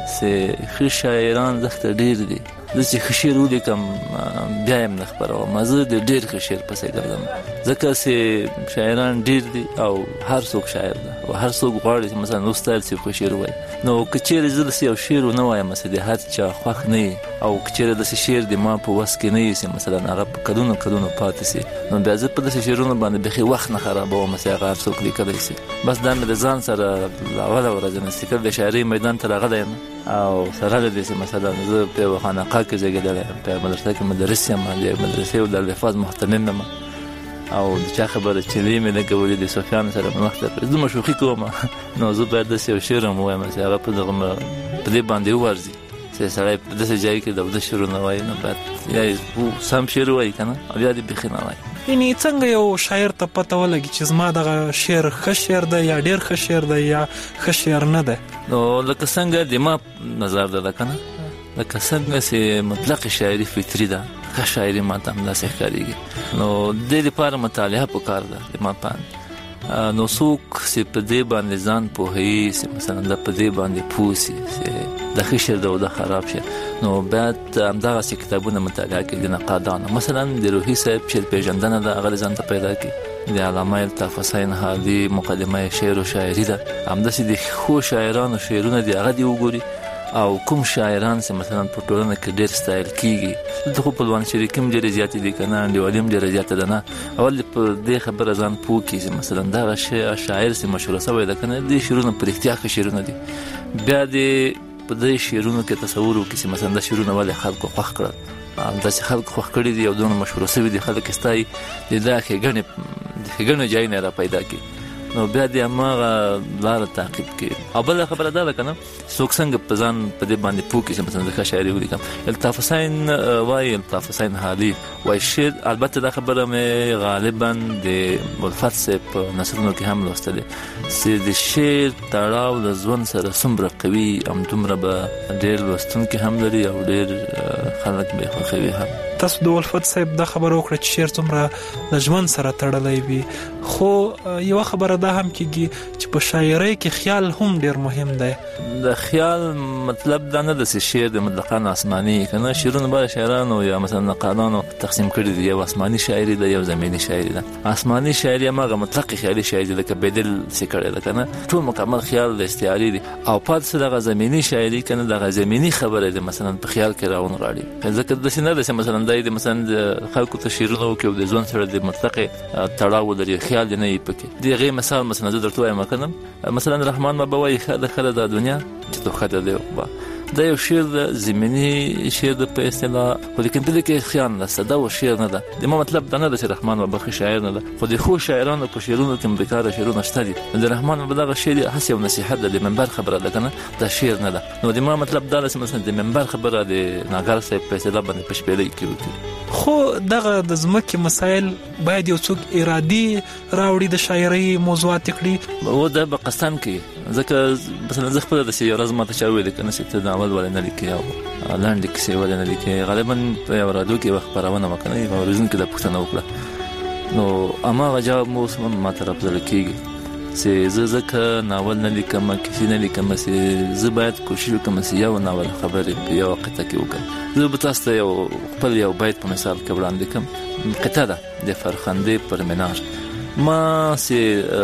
چې ښه شاعران زښته ډېر دي. زه چې ښه شعر ولیکم بیا یې هم نه خپروم، زه د ډېر ښه شعر پسې ګرځم، ځکه چې شاعران ډېر دي او هر څوک شاعر ده او هر څوک غواړي چې مثلا استاد چې ښه شعر ووایي. نو که چېرې زه داسې یو شعر ونه وایم چې د هر چا خوښ نه وي، او که چېرې داسې شعر د ما په وس کې نه وي چې مثلا هغه په کلونو کلونو پاتې سي، نو بیا زه په داسې شعرونو باندې بیخي وخت نه خرابوم چې هغه هر څوک لیکلی سي. بس دا مې د ځان سره اوله ورځ نستیکل د شاعرۍ میدان ته راغلی یم، او سره له دې چې مثلا زه په یوه خانقاه کې زېږېدلی یم، په مدرسه کې مدرس یم، د مدرسې او د الفاظ محتمم یم، او د چا خبره چلې مې نه کولې، د صوفیانو سره مې وخت تېر زه مشوخي کوم. نو زه باید داسې یو شعر هم ووایم چې هغه په دې باندې وورځي چې سړی په داسې ځای کې د اودس شعرونه وایي، نو باید یا یې سم شعر ووایي که نه، او یا دې بیخي نه وایي. یعنې څنګه یو شاعر ته پته ولګي چې زما دغه شعر ښه شعر دی یا ډېر ښه شعر دی یا ښه شعر نه دی؟ نو لکه څنګه د ما نظر ده که نه، لکه څنګه چې مطلق شاعري فطري ده، ښه شاعري ما ته همداسې ښکارېږي. نو دې لپاره مطالعه پکار ده د ما په اند. نو څوک چې په دې باندې ځان پوهوي چې مثلا دا په دې باندې پوه سي چې دا ښه شعر ده او دا خراب شعر، نو باید همدغسې کتابونه مطالعه کړي د نقادانو. مثلا د روحي صاحب شعر پېژندنه ده، هغه ځان ته پیدا کړي. د علامه الطاف حسین حالي مقدمه شعر و شاعري ده، همداسې د ښو شاعرانو شعرونه دي هغه دې وګوري، او کوم شاعران چې مثلا په ټولنه کې ډېر ستایل کېږي. دلته خو پلوان شریکي هم ډېرې زیاتې دي که نه، انډیوالي هم ډېره زیاته ده نه. اول په دې خبره ځان پوه کړي چې مثلا دغه شاعر چې مشهوره شوی ده که نه، دې شعرونه په رښتیا ښه شعرونه دي. بیا دې په دې شعرونو کې تصور وکړي چې مثلا دا شعرونه ولې خلکو خوښ کړل، همداسې خلکو خوښ کړي دي او دونه مشهوره شوي دي، خلک یې ستایي، د دا ښېګڼې ځایونه را پیدا کړي. نو بیا دې هماغه لاره تعقیب کړي. او بله خبره دا ده که نه، څوک څنګه په ځان په دې باندې پوه کړي چې مثلا زه ښه شاعري ولیکم. الطاف حسین وایي، الطاف حسین حالي وایي شعر، البته دا خبره مې غالبا د الفت صاحب په نثرونو کې هم لوستلې، چې د شعر تړاو د ژوند سره څومره قوي، همدومره به ډېر لوستونکي هم لري او ډېر خلک به یې خوښوي هم. تاسو د الفت صاحب دا خبره وکړه چې شعر څومره د ژوند سره تړلی وي، خو یوه خبره دا هم کېږي چې په شاعرۍ کې خیال هم ډېر مهم دی. د خیال مطلب دا نه ده چې شعر د مطلقاً آسماني که نه، شعرونه به شاعرانو یا مثلا نقادانو تقسیم کړي دي، یو آسماني شاعري ده، یو زمیني شاعري ده. آسماني شاعري هماغه مطلق خیالي شاعري ده، لکه بیدل چې کړی ده که نه، ټول مکمل خیال د استعاري دي. او پاتې دغه زمیني شاعري که نه، دغه زمیني خبره ده مثلا په خیال کې راونغاړي، ځکه داسې نه ده چې مثلا دا د مثلا د خلکو ته شعرونه وکړي او د ژوند سره د مطلق تړاو ولري، خیال دې نه وي پکې. د هغې مثال مثلا زه درته وایم که نه، مثلا رحمان بابا وایي ښه ده دنیا چې تو ښه ده با، دا یو شعر د زمیني شعر د په اصطلاح، خو لیکن په دې کې خیال نشته، دا و شعر نه ده. د ما مطلب دا نه ده چې رحمان بابا ښه شاعر نه ده، خو د ښو شاعرانو په شعرونو کې بېکاره شعرونه شته دي. د رحمان بابا دغه شعر هسې یو نصیحت ده، د منبر خبره ده که نه، دا شعر نه ده. نو د ما مطلب دا ده چې مثلا د منبر خبره د ناګر صاحب په اصطلاح باندې په شپېلۍ کې وکړي. خو دغه د ځمکې مسایل باید یو څوک ارادي راوړي د شاعرۍ موضوعات کړي، او دا به قصداً کوي. ځکه مثلا زه خپله داسې یو ورځ ما ته چا وویل که نه چې ته ناول ولې نه لیکې او لنډې کیسې ولې نه لیکې. غالبا په یو راډیو کې یوه خپرونه وه که نه، یوه اورېدونکي دا پوښتنه وکړه، نو هماغه جواب مو اوس ما ته راپرځله کېږي چې زه ځکه ناول نه لیکم، کیسې نه لیکم، چې زه باید کوشش وکړم چې یو ناول خبرې په یوه قطعه کې وکړم. زه به تاسو ته یو خپل یو بیت په مثال کې وړاندې کړم. قطعه ده د فرخندې پر منار. ما چې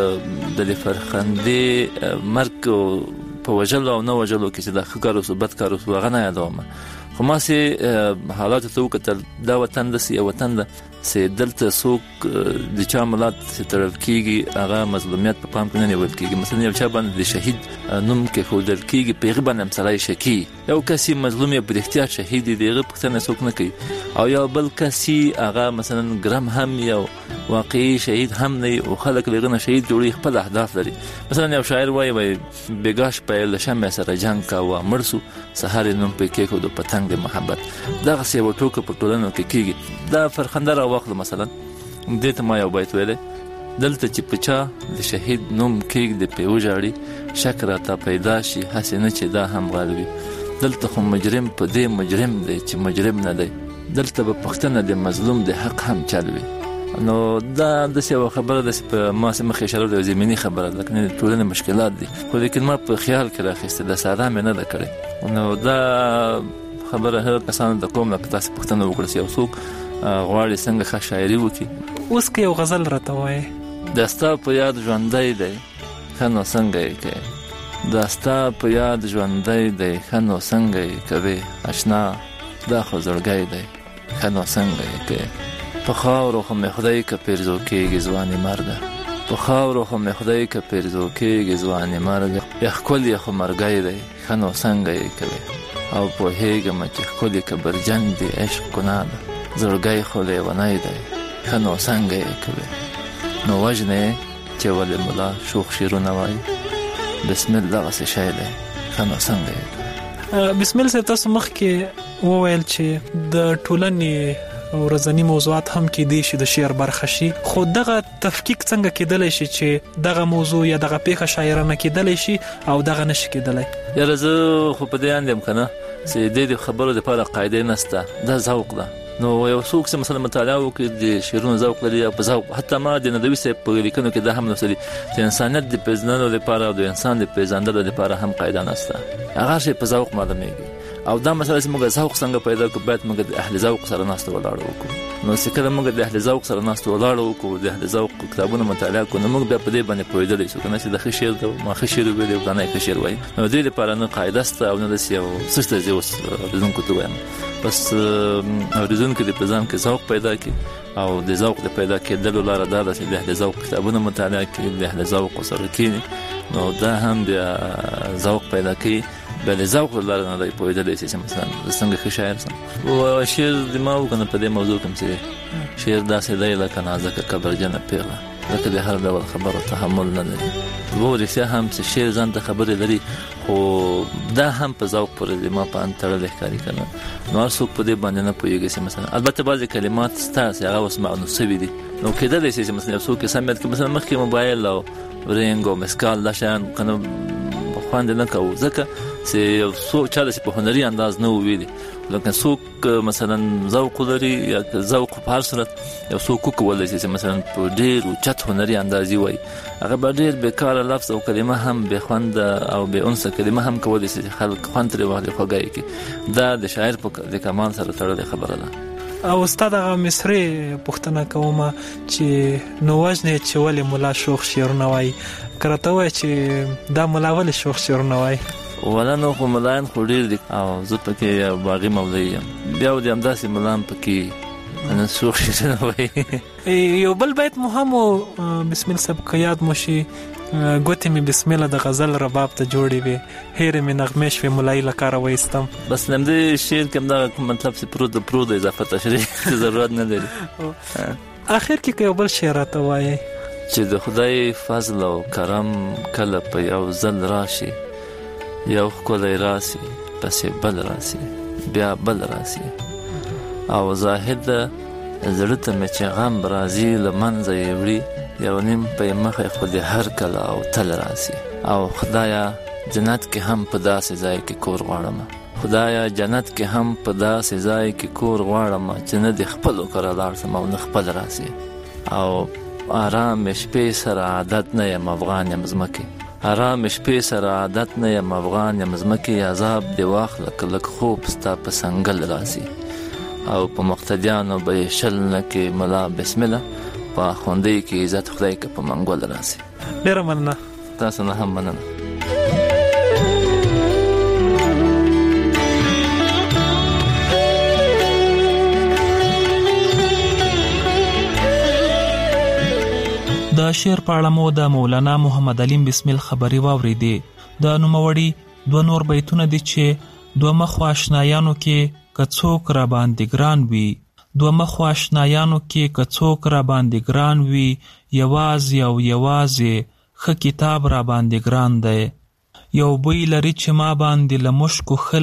د فرخندې مرګ په وژلو او نه وژلو کې چې دا ښه کار اوسو بد کار اوسو هغه نه یادوم، خو ما چې حالاتو ته وکتل، دا وطن داسې یو وطن ده سي دلته څوک د چا ملات تړل کیږي هغه مظلومیت په پام کې نه نیول کیږي. مثلا یو چا باندې د شهید نوم کې خودل کیږي پیغه باندې مسلای شکی یو کسي مظلوم یې په احتیاط شهید دی دغه پښتنه څوک نه کوي او یو بل کسي هغه مثلا ګرام هم یو واقعي شهید هم نه او خلک لغنه شهید جوړي خپل اهداف لري. مثلا یو شاعر وایي بیګاش په لشم سره جنگ کا و مرسو سحر نوم په کې خو د پتنګ د محبت دغه سی وټوکه په ټولنو کې کیږي دا فرخندره واخله. مثلا دې ته ما یو بیت ویل دلته چې پچا د شهید نوم کې د پیوجاړي شکر تا پیدا شي حسنه چې دا هم غالبي دلته خو مجرم په دې مجرم دی چې مجرم نه دی دلته په پښتنه د مظلوم د حق هم چلوي. نو دا د څه خبره ده په ما سم اشاره د زمینی خبره ده کنه ټولنه مشکلات دي خو لیکن ما په خیال کې راخسته د ساده مې نه ده کړې. نو دا خبره هر کسان د کوم نه تاسو پښتنه وکړي او څوک غواړي څنګه ښه شاعري وکړي. اوس کې یو غزل راته وایي داستا په یاد ژوندۍ دی خنو څنګه یې کوي داستا په یاد ژوندۍ دی خنو څنګه یې کوي آشنا دا خو زړګی دی خنو څنګه یې کوي په خاورو خو مې خدای که پیرزو کېږي ځوانې مرګه په خاورو خو مې خدای که پیرزو کېږي ځوانې مرګه یا ښکل یې خو مرګی دی خنو څنګه یې کوي او پوهېږم چې ښکلې که برجن دی عشق ګناه ده زړګی خو لیونی دی خنو څنګه یې کوي. نو وجنه چې ولې مولا شوخ شیرونه وایي بسم الله غسه شی دی خنو څنګه یې بسم الله سره تاسو مخ کې وویل چې د ټولنې ورځنی موضوعات هم کې دي چې د شعر برخه شي خو دغه تفکیک څنګه کېدلی شي چې دغه موضوع یا دغه پیښه شاعرانه کېدلی شي او دغه نشي کېدلی. یاره زه خو په دې اندم کنه چې د خبرو لپاره قاعده نشته دا ذوق ده. نو یو څوک چې مثلا مطالعه وکړي د شعرونو ذوق لري او په ذوق حتی ما د ندوي سه په لیکنو کې دا هم نوڅلي چې انسانیت د پیژندلو لپاره او د انسان د پیژندلو لپاره هم قاعده نشته هغه شی په ذوق معلومیږي او دا مسله چې موږ ذوق څنګه پیدا کوو باید موږ د اهل ذوق سره ناسته ولاړ وکړو. نو چې کله موږ د اهل ذوق سره ناسته ولاړ وکړو د اهل ذوق کتابونه مطالعه کوو نو موږ بیا په دې باندې پوهېدلی شو کنه چې د ښه شعر د ما ښه شعر ویلی او نه ښه شعر وایي. نو دې لپاره نه قاعده شته او نه داسې یو څه شته چې اوس اورېدونکو ته وایم بس اورېدونکي د په ځان کې ذوق پیدا کړي او د ذوق د پیدا کېدلو لاره دا ده چې د اهل ذوق کتابونه مطالعه کړي د اهل ذوق سره کښېني نو دا هم بیا ذوق پیدا کوي بل ذوق لاره نه دی پوهېدلی چې مثلا څنګه ښه شاعر سم او شعر د ما وکنه په دې موضوع کوم چې شعر داسې دی لکه نازکه کبرجنه پیغله لکه د هر ډول خبرو تحمل نه لري و رښتیا هم چې شعر ځان ته خبرې لري خو دا هم په ذوق پورې دی ما په ان تړلی ښکاري کنه. نو هر څوک په دې باندې نه پوهېږي چې مثلا البته بعضې کلمات ستا چې هغه اوس معنو سوي دي نو کېدلی شي چې مثلا یو څوک یې سم یاد کړي مثلا مخکې موبایل او رینګ او مسکال دا شیان کنه خوند نه کوو ځکه چې یو څوک چا داسې په هنري انداز نه وویلي لکه څوک مثلا ذوق لري یا ذوق په هر صورت یو څوک وکولی شي چې مثلا په ډېر اوچت هنري انداز وایي هغه به ډېر بېکاره لفظ او کلمه هم بې خونده او بې انسه کلمه هم کولی شي چې خلک خوند ترې واخلي خوږه یې کړي دا د شاعر په د کمال سره تړلې خبره ده. او استاد هغه مصري پوښتنه کومه چې نو وجنه چې ولې مولا شوخ شعرونه وایي کرته وایي چې دا مولا ولې شوخ شعرونه وایي ولا نو خو ملایان خو ډېر دي او زه پکې یو باغي مولوي یم بیا د همداسې ملایان پکې انا شوخ شعرونه وایي. یو بل بیت مهم بسم الله صاحب که یاد مو شي ګوتې مې بسم الله د غزل رباب ته جوړې وې هېرې مې نغمې شوې ملایي له کاره وایستم بس همدې شعر کې همدغه مطلب چې پرو د اضافه تشریح ضرورت نه لري. آخر کې که یو بل شعر راته وایي چې د خدای فضل او کرم کله په یو ځل راشي یو ښکلی راسي پسې بل راسي بیا بل راسي او زاهد زړه ته مې چې غم راځي له منځه یې وړي یو نیم په مخه خو د هر کله او تل راسي او خدایا جنت کې هم په داسې ځای کې کور غواړم خدایا جنت کې هم په داسې ځای کې کور غواړم چې نه د خپلو کره لاړ شم او نه خپل راسي او آرام شپې سره عادت نه یم افغان یم ځمکې آرام شپې سره عادت نه یم افغان یم ځمکې عذاب دې واخله که لږ خوب ستا په سنګل راسي او په مقتدیانو به یې شل نه کې ملا بسم الله په خوندۍ کې عزت خدای که په منګول راسي. ډېره مننه تاسو نه هم مننه. د شعر په اړه مو د مولانا محمد علیم بسمل خبري واورېدې. د نوموړي دوه نور بیتونه دي چې دوه مخو آشنایانو کې کڅوک را باندې ګران وي، دوه مخو آشنایانو کې کڅوک را باندې ګران وي، یوازې او یوازې ښه کتاب را باندې ګران دی. یو بوی لري چې ما باندې له مشکو ښه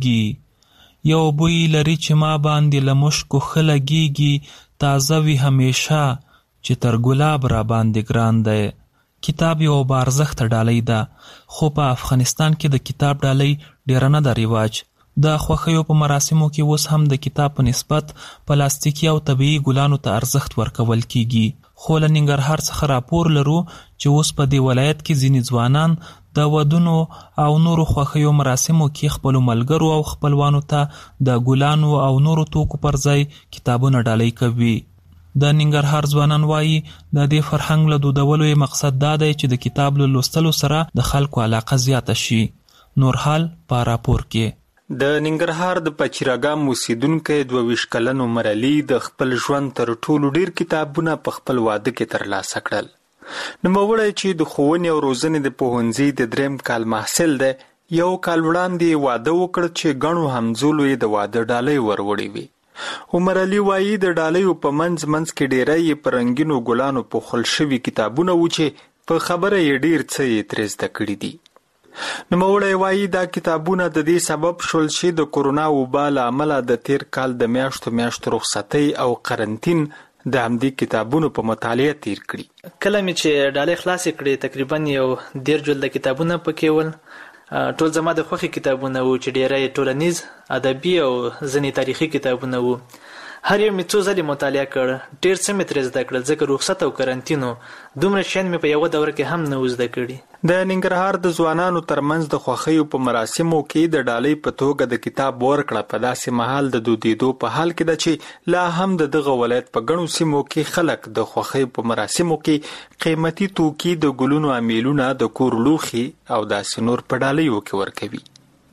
لګېږي، یو بوی لري چې ما باندې له مشکو ښه لګېږي، تازه وي همیشه چې تر ګلاب را باندې ګران دی. کتاب یو بارزښت ډالۍ ده، خو په افغانستان کې د کتاب ډالۍ ډیره نه ده رواج. د خوښیو په مراسمو کې اوس هم د کتاب په نسبت پلاستیکي او طبیعي ګلانو ته ارزښت ورکول کیږي. خو له ننګرهار څخه راپور لرو چې اوس په دې ولایت کې ځینې ځوانان د ودونو او نورو خوښیو مراسمو کې خپلو ملګرو او خپلوانو ته د ګلانو او نورو توکو پر ځای کتابونه ډالۍ کوي. د ننګرهار ځوانان وایي د دې فرهنګ له دودولو یې مقصد دا دی چې د کتاب له لوستلو سره د خلکو علاقه زیاته شي. نور حال په راپور کې. د ننګرهار د پچیراګام اوسیدونکي 22 کلن عمر علي د خپل ژوند تر ټولو ډیر کتابونه په خپل واده کې ترلاسه کړل. نوموړی چې د ښوونې او روزنې د پوهنځي د 3م کال محصل دی، یو کال وړاندې واده وکړ چې ګڼو همزولو یې د واده ډالۍ وروړې وي. عمر علي وایي د ډالیو په منځ کې ډیری یې په رنګینو ګلانو پوښل شوي کتابونه و چې په خبره یې ډیر څه یې ترې زده کړي دي. نوموړی وایي دا کتابونه د دې سبب شول چې د کورونا وبا له امله د تیر کال د میاشتو رخصتۍ او قرنطین د همدې کتابونو په مطالعه تیر کړي. کله مې چې ډالۍ خلاصې کړې تقریبا یو 10 جلده کتابونه پکې ول. ټول زما د خوښې کتابونه وو چې ډیری ټولنیز، ادبي او ځینې تاریخي کتابونه وو. هر یو مې څو ځلې مطالعه کړ، ډیر څه مې ترې زده کړل ځکه رخصت او قرنطینو دومره شیان مې په یوه دوره کې هم نه زده کړي. د ننګرهار د ځوانانو ترمنځ د خوښیو په مراسمو کې د ډالۍ په توګه د کتاب ورکړه په داسې مهال د دودیدو په حال کې ده چې لا هم د دغه ولایت په ګڼو سیمو کې خلک د خوښیو په مراسمو کې قیمتي توکي د ګلونو امیلونه د کور لوښي او داسې نور په ډالیو کې ورکوي.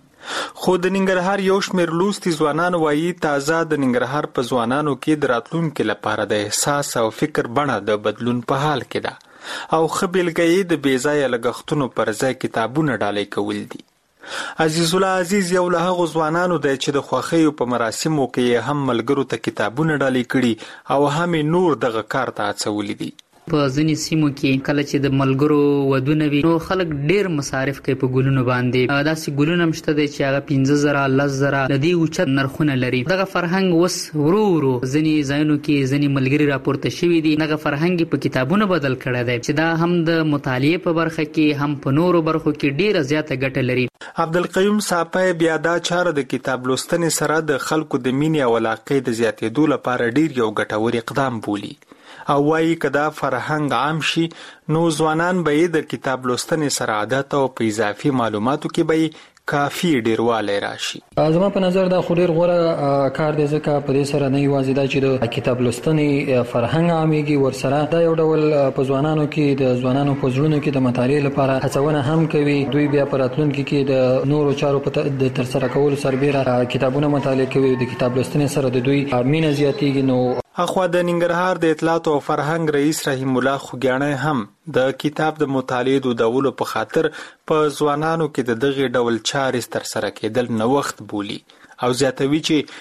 خو د ننګرهار یو شمېر لوستي ځوانان وایي تازه د ننګرهار په ځوانانو کې د راتلونکي لپاره د احساس او فکر بڼه د بدلون په حال کې ده او ښه بیلګه یې د بې ځایه لګښتونو پر ځای کتابونه ډالۍ کول دي. عزیز الله عزیز یو له هغو ځوانانو دی چې د خوښیو په مراسمو کې هم ملګرو ته کتابونه ډالۍ کړي او هم نور دغه کار ته هڅولي دي. په ځینې سیمو کې کله چې د ملګرو ودونه وي نو خلک ډیر مصارف کوي په ګلونو باندې. داسې ګلونه مشته دي چې هغه 15,000 10,000 د دې اوچت نرخونه لري. دغه فرهنګ اوس ورو ورو ځینې ځایونو کې ځینې ملګري راپورته شوي دي. دغه فرهنګ په کتابونو بدل کړی دی چې دا هم د مطالعې په برخه کې هم په نورو برخو کې ډیره زیاته ګټه لري. عبدالقیوم صاحب بیا دا چاره د کتاب لوستنې سره د خلکو د مینې او علاقې د زیاتېدو لپاره ډیر یو ګټور اقدام بولي او وایي که دا فرهنګ عام شي نو ځوانان به یې د کتاب لوستنې سره عادت او په اضافي معلوماتو کې به کافي ډیروالی راشي. زما په نظر دا خو ډیر غوره کار دی ځکه په دې سره نه یوازې دا چې د کتاب لوستنې فرهنګ عامېږي، ورسره دا یو ډول په ځوانانو کې د ځوانانو په زړونو کې د مطالعې لپاره هڅونه هم کوي. دوی بیا په راتلونکي کې د نورو چارو په ترسره کولو سربیره کتابونه مطالعه کوي. د کتاب لوستنې سره د دوی مینه زیاتېږي. نو اخوا د ننګرهار د اطلاعات او فرهنګ رئیس رحیم الله خوګیاڼی هم د کتاب د مطالعې دودولو په خاطر په ځوانانو کې د دغه ډول چارې ترسره کېدل نوښت بولي او زیاتوي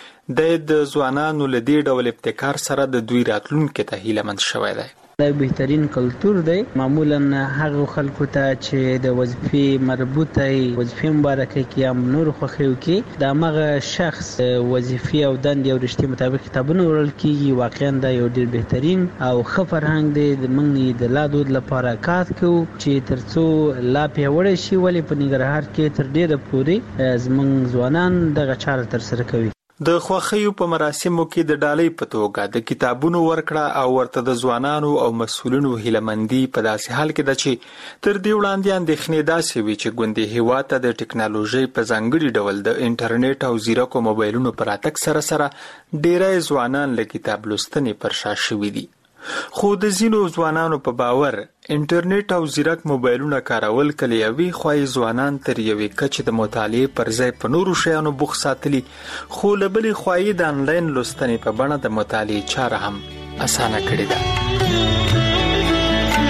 چې د ځوانانو له دې ډول ابتکار سره د دوی راتلونکي ته هیلهمند شوی دی. دا بهترین کلتور دی. معمولا هغه خلکو ته چې د وظیفې مربوطه وظیفې مبارکه کې هم نور خوښیو کې د هغه شخص وظیفې او دندې او رشتې مطابق کتابونه وړل کېږي. واقعا دا یو ډېر بهترین او ښه فرهنګ دی. موږ د لا دود لپاره کار کوو چې تر څو لا پیاوړی شي. ولې په ننګرهار کې تر ډېره پورې زموږ ځوانان دغه چاره ترسره کوي. د خوښیو په مراسمو کې د ډالۍ په توګه د کتابونو ورکړه او ورته د ځوانانو او مسؤلینو هیلهمندي په داسې حال کې ده چې تر دې وړاندې اندېښنې داسې وي چې ګوندې هېواد ته د ټکنالوژۍ په ځانګړي ډول د انټرنیټ او ځیرکو موبایلونو په راتګ سره سره ډیری ځوانان له کتاب لوستنې پر شا شوي دي. خو د ځینو ځوانانو په باور انټرنیټ او ځیرک موبایلونه کارول کله یوې خوا ځوانان تر یوې کچې د مطالعې پر ځای په نورو شیانو بوخت ساتلي، خو له بلې خوا یې د انلاین لوستنې په بڼه د مطالعې چاره هم اسانه کړې ده.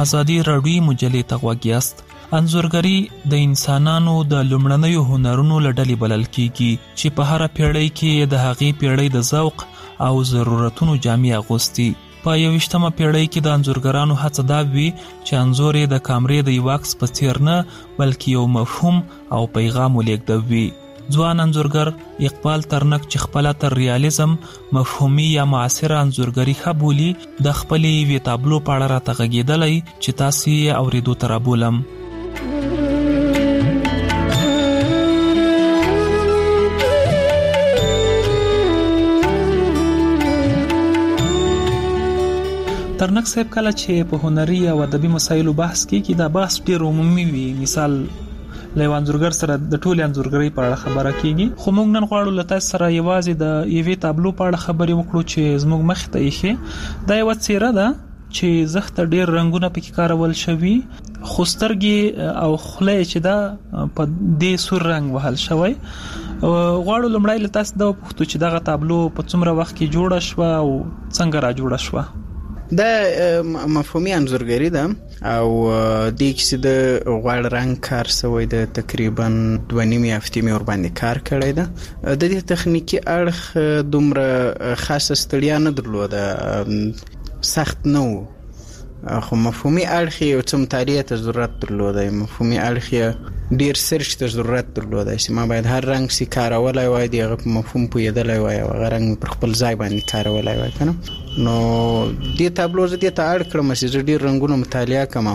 ازادي راډیو مجلې ته غوږ یاست. انځورګری د انسانانو د لومړنیو هنرونو لړلې بلل کیږي چې په هر پیړۍ کې د هغې پیړۍ د ذوق او ضرورتونو جامې اغوستي. په 21مه پیړۍ کې د انځورګرانو هڅه دا وي چې انځور د کامرې د یو عکس په څیر نه بلکې یو مفهوم او پیغام ولېږدوي. ځوان انځورګر اقبال ترنک چې خپل تر ریالیزم مفهومي یا معاصره انځورګری خبولي د خپلې وی تابلو په اړه راته غږیدلی چې تاسو یې اوریدو تر بولم. ترنک صاحب کله چې په هنري او ادبي مسایلو بحث کوي دا بحث ډیر عمومي وي. مثال له انځورګر سره د ټولې انځورګری په اړه خبره کیږي، خو موږ نن غواړو له تاسو سره یوازې د یوې تابلو په اړه خبرې وکړو چې زموږ مخ ته یې دا یو څیره ده چې زخته ډیر رنگونه پکې کارول شوی، خو سترګې او خله چې دا په دې سور رنگ وهل شوی. غواړو لمړی له تاسو دا وپوښتو چې دغه تابلو په څومره وخت کې جوړه شوه او څنګه را جوړه شوه؟ دا مفهومي انځورګری ده او د کیسې د غوړ رنگ کار سوی د تقریبا 2.5 هفتې مې ور باندې کار کړی ده. د دې تخنیکی اړخ دومره خاصه ستړیا نه درلوده، سخت نه و، خو مفهومي اړخ یو څه مطالعې ته ضرورت درلوده. مفهومي اړخ ډیر سرچ ته ضرورت درلوده چې ما باید هر رنگ سي کارولای وای، دغه په مفهوم پوهېدلای وای او هغه رنگ پر خپل ځای باندې کارولای وای کنه. نو دې تابلو زه دې ته اړ کړم چې ډیر رنگونه مطالعه کوم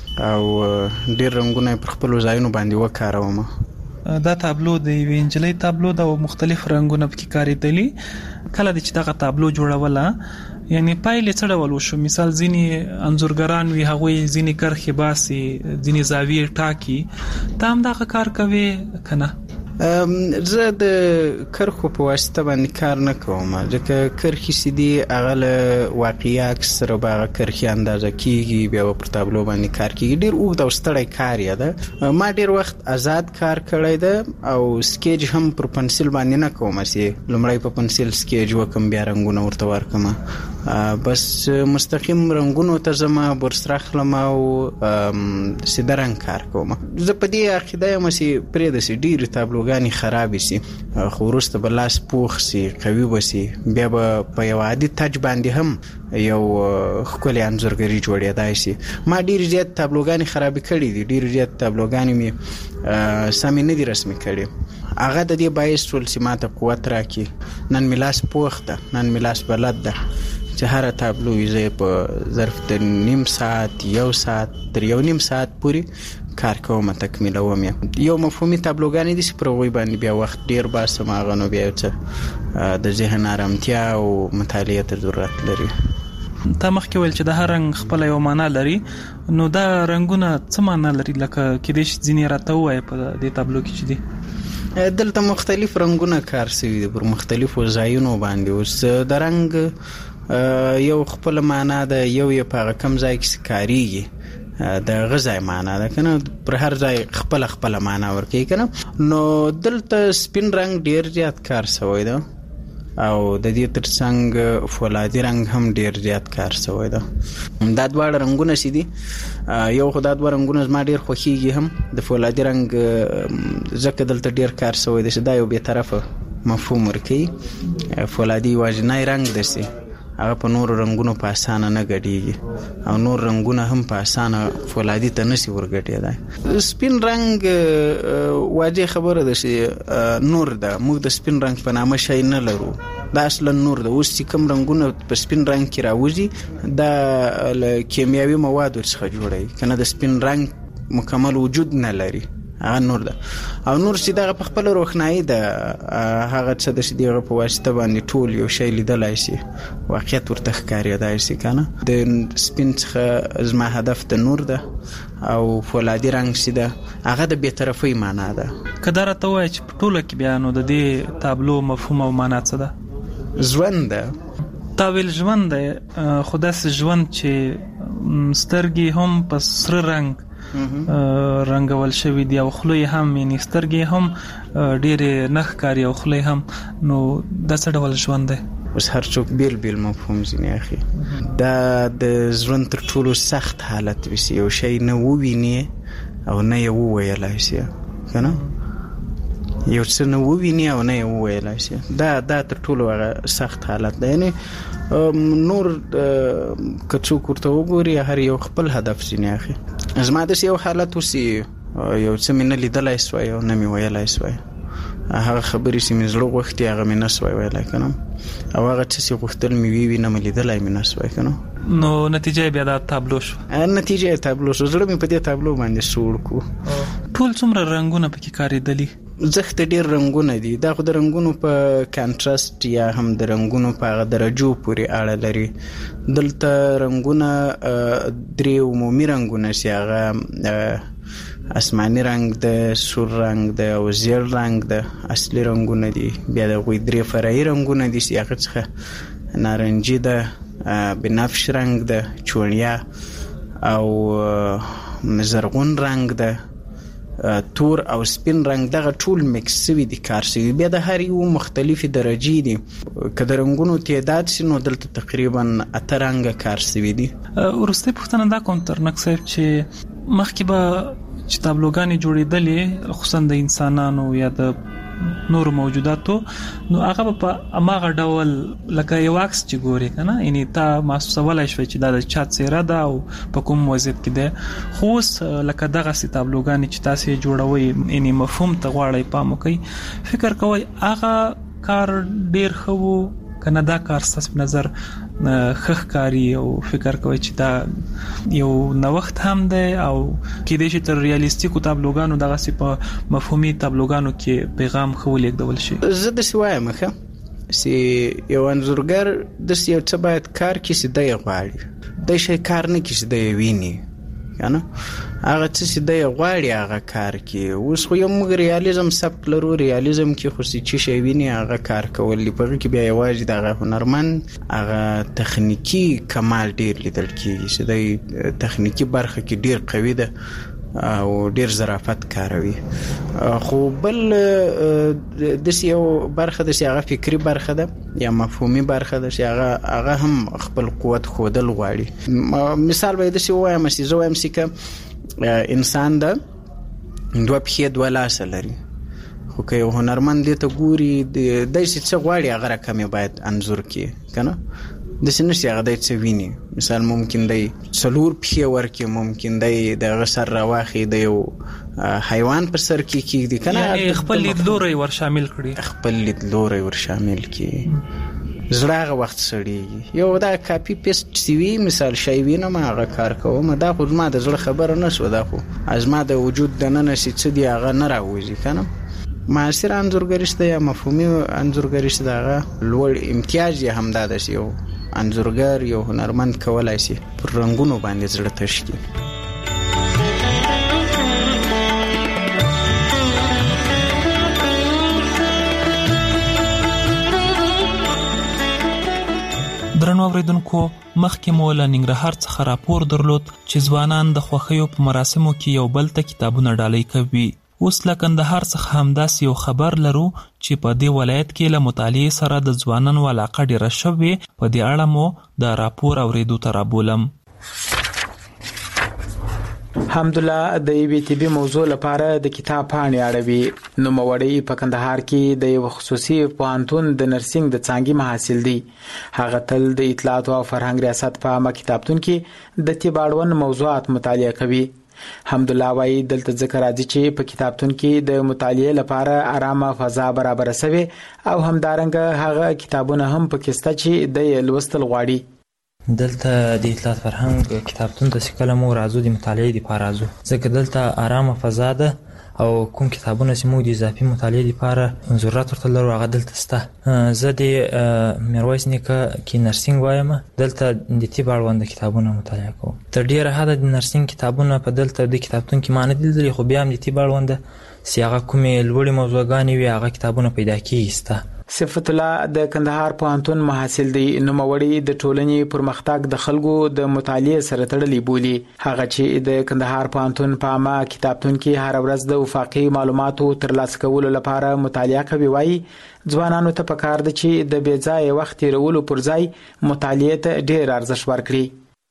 او ډیر رنگونه پر خپل ځایونو باندې وکاروم. دا تابلو د وینجلې تابلو د مختلف رنگونو په کاریدلی. کله چې دغه تابلو جوړوله یعنی پایله څه ډول وشو؟ مثال ځینی انځورګران وی هغوی ځینی کرخي باسي، ځینی زاویه ټاکی، تام دغه کار کوي کنه؟ زه د کرخو په واسطه باندې کار نه کوم، ځکه کرخي سیدي هغه واقعي عکس سره به کرخي اندازه کیږي، بیا پر تابلو باندې کار کیږي، ډیر اوږد او ستړی کار یې ده. ما ډیر وخت آزاد کار کړی ده او سکیج هم پر پنسل باندې نه کوم، چې لمړی په پنسل سکیج وکم بیا رنگونه ورته ورکم، بس مستقیم رنگونو ته زما برسرخلم او سیده رنگ کار کوم. زه په دې عقیده یم چې پرې د ډیر تابلوګانې خراب شي، خو وروسته به لاس پوخ سي، قوي وسی، بیا به په یو عادي تاج باندې هم یو ښکلی انځورګري جوړېدای شي. ما ډیر زیات تابلوګانې خرابې کړي دي، ډیر زیات تابلوګانې مې سمې نه دي رسمي کړي. هغه د دې باعث ټول چې ما ته قوت راکړي. نن مې لاس پوخ ده، نن مې لاس بلد ده چې هر تابلو یې په ظرف د نیم ساعت، یو ساعت، تر یو نیم ساعت پورې کار کوم، تکمیلوم. یو مفهومي تابلوګانې دي چې پر هغوی باندې بیا وخت ډیر باسم، هغه نو بیا څه د ذهن آرامتیا او مطالعې ته ضرورت لري. تا مخکې ویل چې د هر رنګ خپل یو معنا لري، نو دا رنگونه څه معنا لري؟ لکه کېدای شي ځینې راته ووایې په دې تابلو کې چې دي دلته مختلف رنگونه کار شوي دي پر مختلفو ځایونو باندې. اوس د رنگ یو خپل معنا ده، یو یې په هغه کم ځای کې کاریږي، د غذای معنا ده کنه، پر هر ځای خپل خپل معنا ورکوي کنه. نو دلته سپین رنگ ډیر زیات کار شوی ده او د دې ترڅنګ فولادي رنگ هم ډیر زیات کار شوی ده. دا دواړه رنگونه سي دي، یو خو دا دوه رنگونه زما ډیر خوښیږي هم. د فولادي رنگ ځکه دلته ډیر کار شوی ده چې دا یو به طرفه مفهوم ورکوي. فولادي واجنای رنگ ده سي، هغه په نور رنگونو په اسانه نه ګډيږي او نور رنگونه هم په اسانه فولادي ته نشي ورګډېدای. سپین رنگ واجه خبره ده چې نور ده، موږ د سپین رنگ په نامه شي نه لرو، دا اصلا نور ده. اوس چې کوم رنگونه په سپین رنگ کې راوځي دا کیمیاوي مواد څخه جوړي کنه، د سپین رنگ مکمل وجود نه لري، هغه نور ده. او نور چې دغه په خپل روښنايي ده، هغه څه د دغه په واسطه باندې ټول یو شی لیدلای شي، واقعیت ورته ښکارېدای شي کنه. د سپین څخه زما هدف د نور ده او فولادي رنگ چې ده هغه د بی‌طرفۍ معنا ده. که دا راته وایي چې په ټوله کې بیا نو د دې تابلو مفهوم او معنا څه ده؟ ژوند ده. تا ویل ژوند ده، خو داسې ژوند چې سترګې هم په سره رنگ رنگول شوی دی او خلوی هم، یعنی سترګې هم ډېرې نه ښکاري او خلوی هم، نو دا څه ډول ژوند دی؟ اوس هر څوک بیل مفهوم ځینې اخی. دا د ژوند تر ټولو سخت حالت وي، یو شی نه وویني او نه یې وویلای شي، کنه یو څه نه وویني او نه یې وویلای شي. دا تر ټولو هغه سخت حالت دی. یعنی نور که څوک ورته وګوري هر یو خپل هدف ځینې اخی. زما داسې یو حالت اوس یو څه مې نه لیدلی سوی او نه مې ویلی سوی، هغه خبرې چې مې زړه غوښتي هغه مې نه سوی ویلی که نه، او هغه څه چې غوښتل مې وي نه مې لیدلی مې نه سوی که نه. نو نتیجه بیا دا تابلو شو. نتیجه تابلو شو. زړه مې په دې تابلو باندې سوړ کو. ټول څومره رنګونه پکې کارېدلي؟ زخت ډېر رنګونه دي. دا خو د رنګونو په کانټراسټ یا هم د رنګونو په هغه درجو پورې اړه لري. دلته رنګونه 3 عمومي رنګونه چې هغه آسماني رنګ د سور رنګ د او زیړ رنګ د اصلي رنګونه دي. بیا د غوي 3 فرعي رنګونه دي چې هغه څخه نارنجي د بنفش رنګ د چونیا او زرغون رنګ د تور او سپین رنګ، دغه ټول میکس شوي دي، کار شوي. بیا د هر یو مختلفې درجې دي. که د رنګونو تعداد شي نو دلته تقریبا 8 رنګه کار شوي دي. وروستۍ پوښتنه دا کوم ترنک صاحب چې مخکې به چې تابلوګانې جوړېدلې خصوصا د انسانانو یا د نور موجوداتو، نو هغه په اماغه ډول لکه یو عکس چې ګوري کنه، یعنی تا محسوسولای شوی چې دا د چا څیره ده او په کوم وضعیت کې ده. خو لکه دغه سي تابلوګانې چې تاسو جوړوي، یعنی مفهوم ته غواړي پام وکړي، فکر کوي هغه کار ډیر خو کنه دا کار ستاسو نظر خخ کاری او فکر کوي چې دا یو نوښت هم دی او کې د شي تر ریالیستیکو تابلوګانو دغه سي په مفهومي تابلوګانو کې پیغام خو لیکدول شي. زه د سوایم مخه سي یو انځورګر د یو څه باید کار کې سي دی غواړي، د شي کار نه کې سي دی ویني کنه، هغه څه چې دی غواړي هغه کار کې. اوس خو یو موږ ریالیزم سبک لرو، ریالیزم کې خو چې شي ویني هغه کار کول په کې بیا یوازې دغه هنرمند هغه تخنیکی کمال ډیر لیدل کیږي چې دی تخنیکی برخه کې ډیر قوي ده او ډیر ظرافت کاروي. خو بل د یو برخه د هغه فکری برخه ده یا مفهومي برخه ده چې هغه هم خپل قوت خودل غواړي. مثال به د سی وایم چې زه وایم چې انسان ده 2 پښې 2 لاس لري، خو که یو هنرمند دې ته ګوري د څه غواړي هغه رقم باید انځور کړي کنه، د سنشي هغه د څه ویني. مثال ممکن دی 4 پښې ورکې، ممکن دی د غسر راواخي د یو حیوان پر سر کې کیږي کنه، خپل لیدلوري ور شامل کړي، خپل لیدلوري ور شامل کړي. زړه وخت سړي یو دا کاپی پیسټ سی وی مثال شی وینه ما هغه کار کوم، دا خو ما د زړه خبره نه شو، دا خو از ما د وجود د نن شي څه دی هغه نه راوځي کنه. معاصر انځورګریشته یا مفهومي انځورګریشته دغه لوړ امتیاز یې همدا ده چې یو انځورګر یو هنرمند کولای شي پر رنگونو باندې زړه تشکي. درنو اوریدونکو، مخکې مو له ننګرهار څخه راپور درلود چې ځوانان د خوښیو په مراسمو کې یو بل ته کتابونه ډالۍ کوي. اوس له کندهار څخه همداسې یو خبر لرو چې په دې ولایت کې له مطالعې سره د ځوانانو علاقه ډېره شوې. په دې اړه مو د راپور اوریدو ته رابولم. حمدالله د ایبیټیبي موضوع لپاره د کتاب پاڼې اړوي. نوموړی په کندهار کې د یو خصوصي پوهنتون د نرسنګ د څانګې محصل دی. هغه تل د اطلاعات او فرهنګ ریاست په عامه کتابتون کې د طب اړوند موضوعات مطالعه کوي. حمدالله وايي دلته ذکر راځي چې په کتابتون کې د مطالعې لپاره آرامه فضا برابر شوی او همدارنګه هغه کتابونه هم پکې شته چې د لوستل غواړي. دلته د اطلاعات فرهنګ کتابتون ته سکه مو راځو د مطالعې لپاره راځو، ځکه دلته آرامه فضا ده او کوم کتابونه چې موږ د اضافي مطالعې لپاره ضرورت ورته لرو هغه دلته شته. زه د میرویس نیکه کې نرسنګ وایم، دلته د طب اړوند کتابونه مطالعه کوم. تر ډیره حده د نرسنګ کتابونه په دلته د کتابتون کې ما نه دي لیدلي، خو بیا هم د طب اړوند چې هغه کومې لوړې موضوعګانې وي هغه کتابونه پیدا کېږي شته. صفت الله د کندهار پوهنتون محصل دی. نوموړی د ټولنې پرمختګ د خلکو د مطالعې سره تړلی بولي. هغه چې د کندهار پوهنتون په عامه کتابتون کې هر ورځ د وفاقي معلوماتو ترلاسه کولو لپاره مطالعه کوي، وایي ځوانانو ته پکار ده چې د بې ځایه وخت تیرولو پر ځای مطالعې ته ډېر ارزښت ورکړي.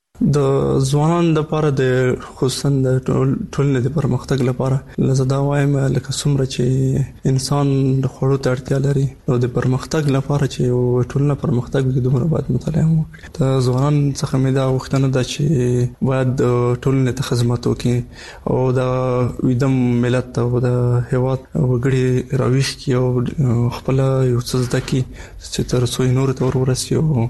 د ځوانانو لپاره د خصوصا د ټولنې د پرمختګ لپاره زه دا وایم لکه څومره چې انسان د خوړو ته اړتیا لري او د پرمختګ لپاره چې ټولنه پرمختګ وکړي دومره باید مطالعه وکړي. د ځوانانو څخه مې دا غوښتنه ده چې باید ټولنې ته خدمت وکړي او د ویدم ملت او د هیواد وګړي راویښ کړي او خپل یو څه زده کړي چې تر څو نور ته ورسي او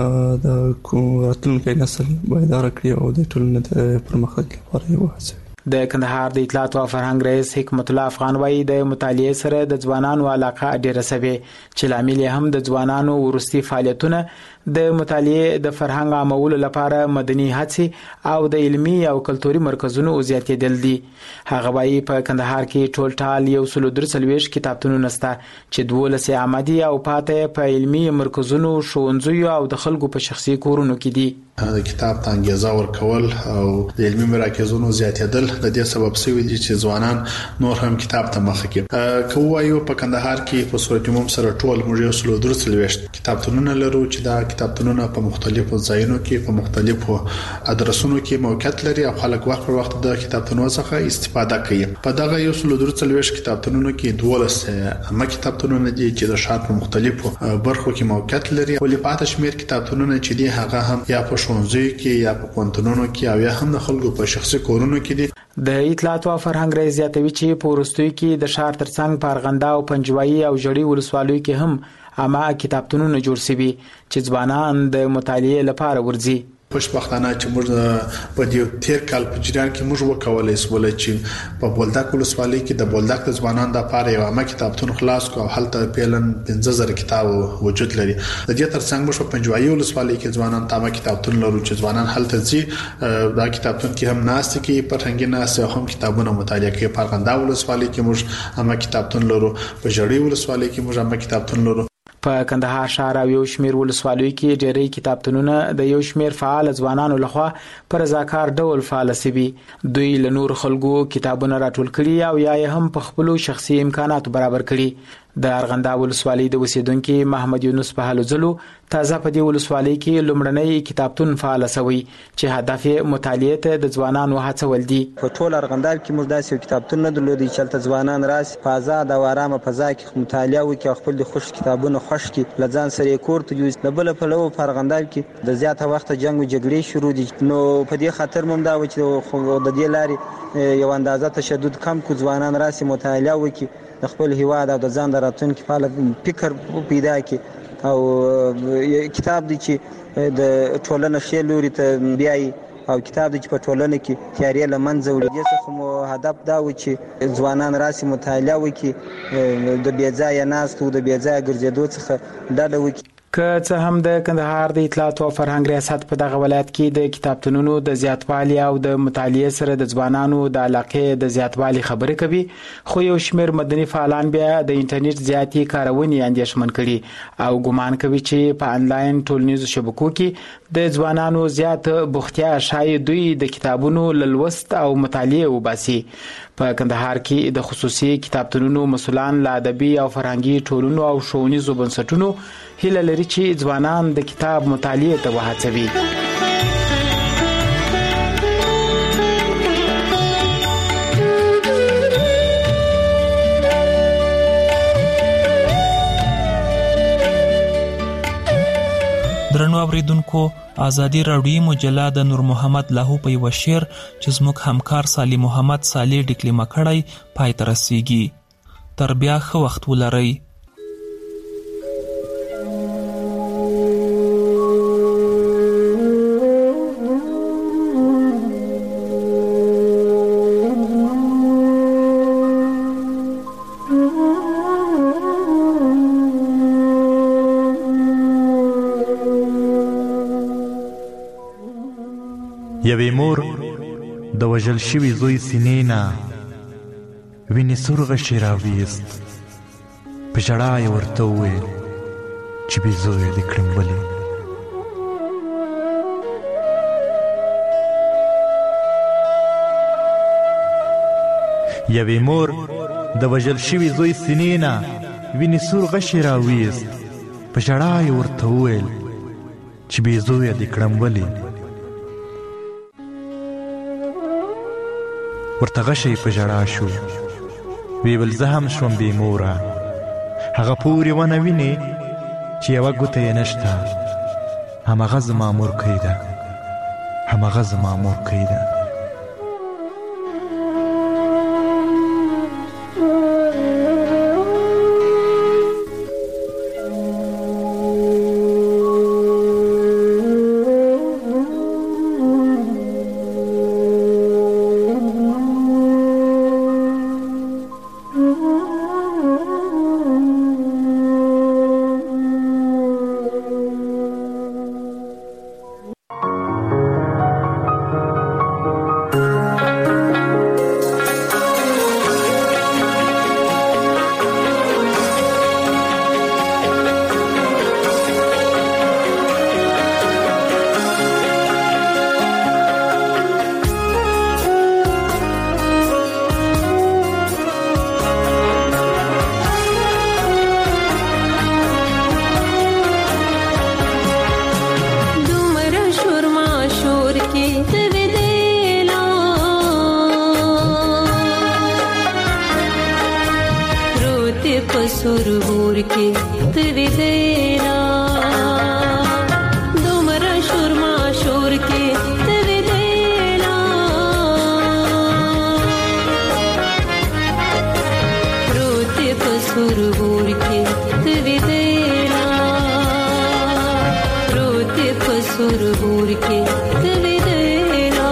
د راتلونکي نسل دار کړی او د ټولنې د پرمختګ لپاره یو هڅه. د کندهار د اطلاعات او فرهنګ رئیس حکمت الله افغان وایي د مطالعې سره د ځوانانو علاقه ډیره سوي چې لامل هم د ځوانانو ورستي فعالیتونه د مطالعې د فرهنګ عامولو لپاره مدني هڅې او د علمي او کلتوري مرکزونو زیاتېدل دي. هغه وایي په کندهار کې ټول ټال 143 کتابتونونه شته چې 12 عامدي او پاتې په علمي مرکزونو، ښوونځیو او د خلکو په شخصي کورونو کې دي. د کتاب ته انګیزه ورکول او د علمي مراکزونو زیاتېدل د دې سبب شوی دي چې ځوانان نور هم کتاب ته مخه کړي. که وایو په کندهار کې په صورت عموم سره ټول موږ 143 کتابتونونه لرو چې دا کتابتونونه په مختلفو ځایونو کې په مختلفو ادرسونو کې موقعیت لري او خلک وخت پر وخت د کتابتونونو څخه استفاده کوي. په دغه 143 کتابتونونو کې 12 عامه کتابتونونه دي چې د ښار په مختلفو برخو کې موقعیت لري. ولې پاتې شمیر کتابتونونه چې دي هغه هم یا په ښوونځیو کې یا په پوهنتونونو کې او یا هم د خلکو په شخصي کورونو کې دي. د اطلاعات او فرهنګ رئیس زیاتوي چې په وروستیو کې د ښار ترڅنګ په ارغنده او پنجوایي او جړی ولسوالیو کې هم عامه کتابتونونه جوړ شوي چې ځوانان د مطالعې لپاره ورځي. خوشبختانه چې موږ په دې تیر کال په جریان کې موږ وکولای سول چې په بولدک ولسوالۍ کې د بولدک د ځوانانو لپاره یو عامه کتابتون خلاص کو او هلته پیلن 15000 کتاب وجود لري. د دې ترڅنګ موږ په پنجوایي ولسوالۍ کې ځوانان ته عامه کتابتون لرو چې ځوانان هلته ځي دا کتابتون کې هم ناست کې فرهنګي ناست هم کتابونه مطالعه کوي. په ارغنده ولسوالۍ کې موږ عامه کتابتون لرو، په جړی ولسوالۍ کې موږ عامه کتابتون لرو. په کندهار ښار او یو شمیر ولسوالیو کې ډېری کتابتونونه د یو شمیر فعال ځوانانو لخوا پر رضاکار ډول فعال شوي. دوی له نور خلکو کتابونه راټول کړي او یا هم په خپل شخصي امکاناتو برابر کړي. د ارغنده ولسوالۍ د اوسیدونکو محمد یونس په حالو ځلو تازه په دې ولسوالۍ کې لومړنی کتابتون فعال شوی چې هدف یې مطالعې ته د ځوانانو هڅول دي. په ټول ارغنده کې موږ داسې کتابتون نه درلودي چې ځوانان راسي په آزاد او آرامه فضا کې مطالعه وکړي او خپل د خوښ کتابونه خوښ کړي، لځان سره کور ته یوز. د بل په لو په ارغنده کې د زیاته وخت جنگ او جګړې شروع دي، نو په دې خاطر موږ دا و چې د دې لارې یو اندازه تشدد کم کو ځوانان راسي مطالعه وکړي، د خپل هیواد او د ځان د راتلونکي په فکر پیدا کړي او کتاب دی چې د ټولنې ښه لوري ته بیایي او کتاب دی چې په ټولنه کې تیارې له منځه وړي. دې څخه مو هدف دا و چې ځوانان راسي مطالعه وکړي، د بې ځایه ناستو د بې ځایه ګرځېدو څخه ډډه وکړي. که څه هم د کندهار د اطلاعات او فرهنګ ریاست په دغه ولایت کې د کتابتونونو د زیاتوالي او د مطالعې سره د ځوانانو د علاقې د زیاتوالي خبرې کوي، خو یو شمیر مدني فعالان بیا د انټرنیټ زیاتې کارونې اندېښمن کړي او ګمان کوي چې په انلاین ټولنیزو شبکو کې د ځوانانو زیات بوختیا شاید دوی د کتابونو لوست او مطالعه وباسي. په کندهار کې د خصوصي کتابتونونو مسؤلان له ادبي او فرهنګي ټولنو او ښوونیزو بنسټونو هیله لري چې ځوانان د کتاب مطالعه ته وهڅوي. درنو اوریدونکو، ازادي راډیو مجله د نور محمد لاهو په یو شعر چې زموږ همکار صالح محمد صالح ډیکلیمه کړی پای ته رسیږي. تر بیا ښه وخت ولرئ. یوې مور د وژل شوي زوی سینې نه وینې سور غشي راویست، په ژړا یې ورته وویل چې بې زویه دې کړم ولې. یوې مور د وژل شوي زوی سینې نه وینې سور غشی راویست. په ژړا یې ورته وویل چې بې زویه دې کړم ولې. ورته غشی په ژړا شو، وی ویل زه هم شوم بې موره. هغه پورې ونه وینې چې یوه ګوته یې نشته. همغه زما مورکۍ ده، همغه زما مورکۍ ده. सुरबूर के तेरे देना दुमरा शुरमा शोर के तेरे देना रोते सुरबूर के तेरे देना रोते सुरबूर के तेरे देना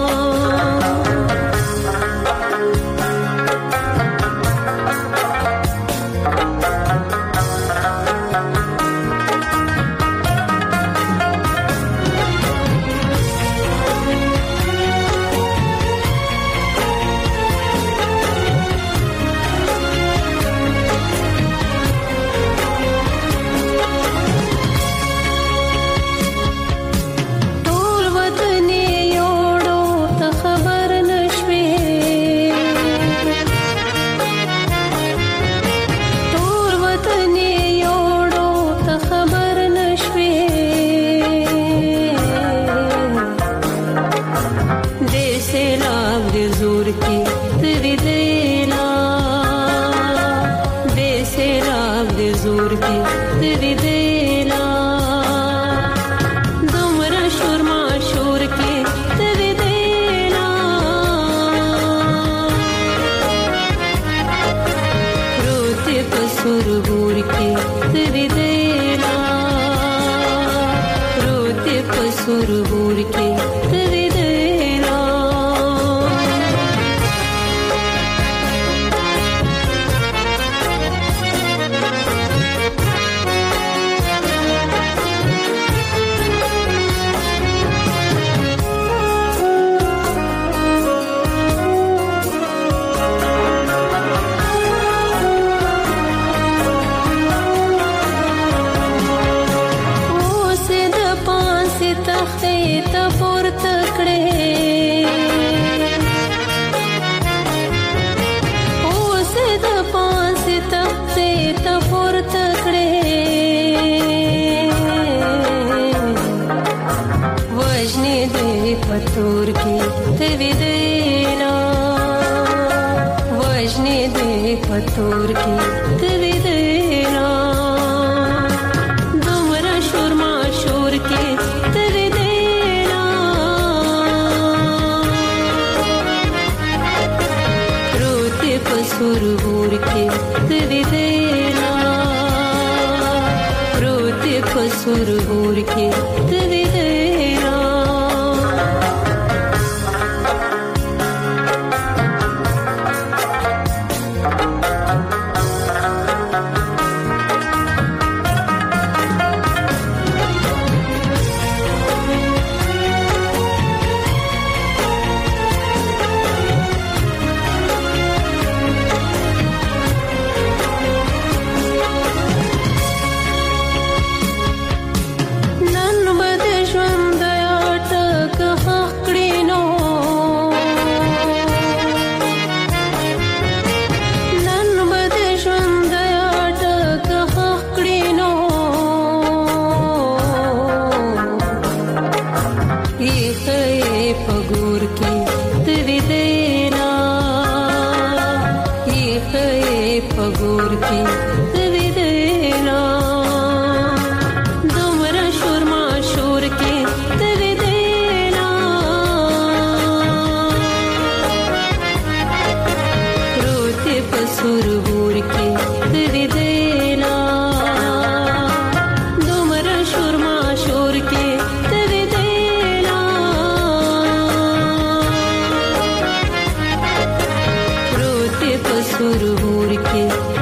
सुरबूर के तेरे देना पतूर की तेरे देना वजने दे पतूर की तेरे देना दुमरा शुरमा शोर के तेरे देना रोते पसुरबूर के तेरे देना रोते पसुरबूर के तेरे देना پګور کې ترې دینا دومره شور ما شور کې ترې دینا روته پسور ور کې ترې دینا دومره شور ما شور کې ترې دینا روته پسور ور کې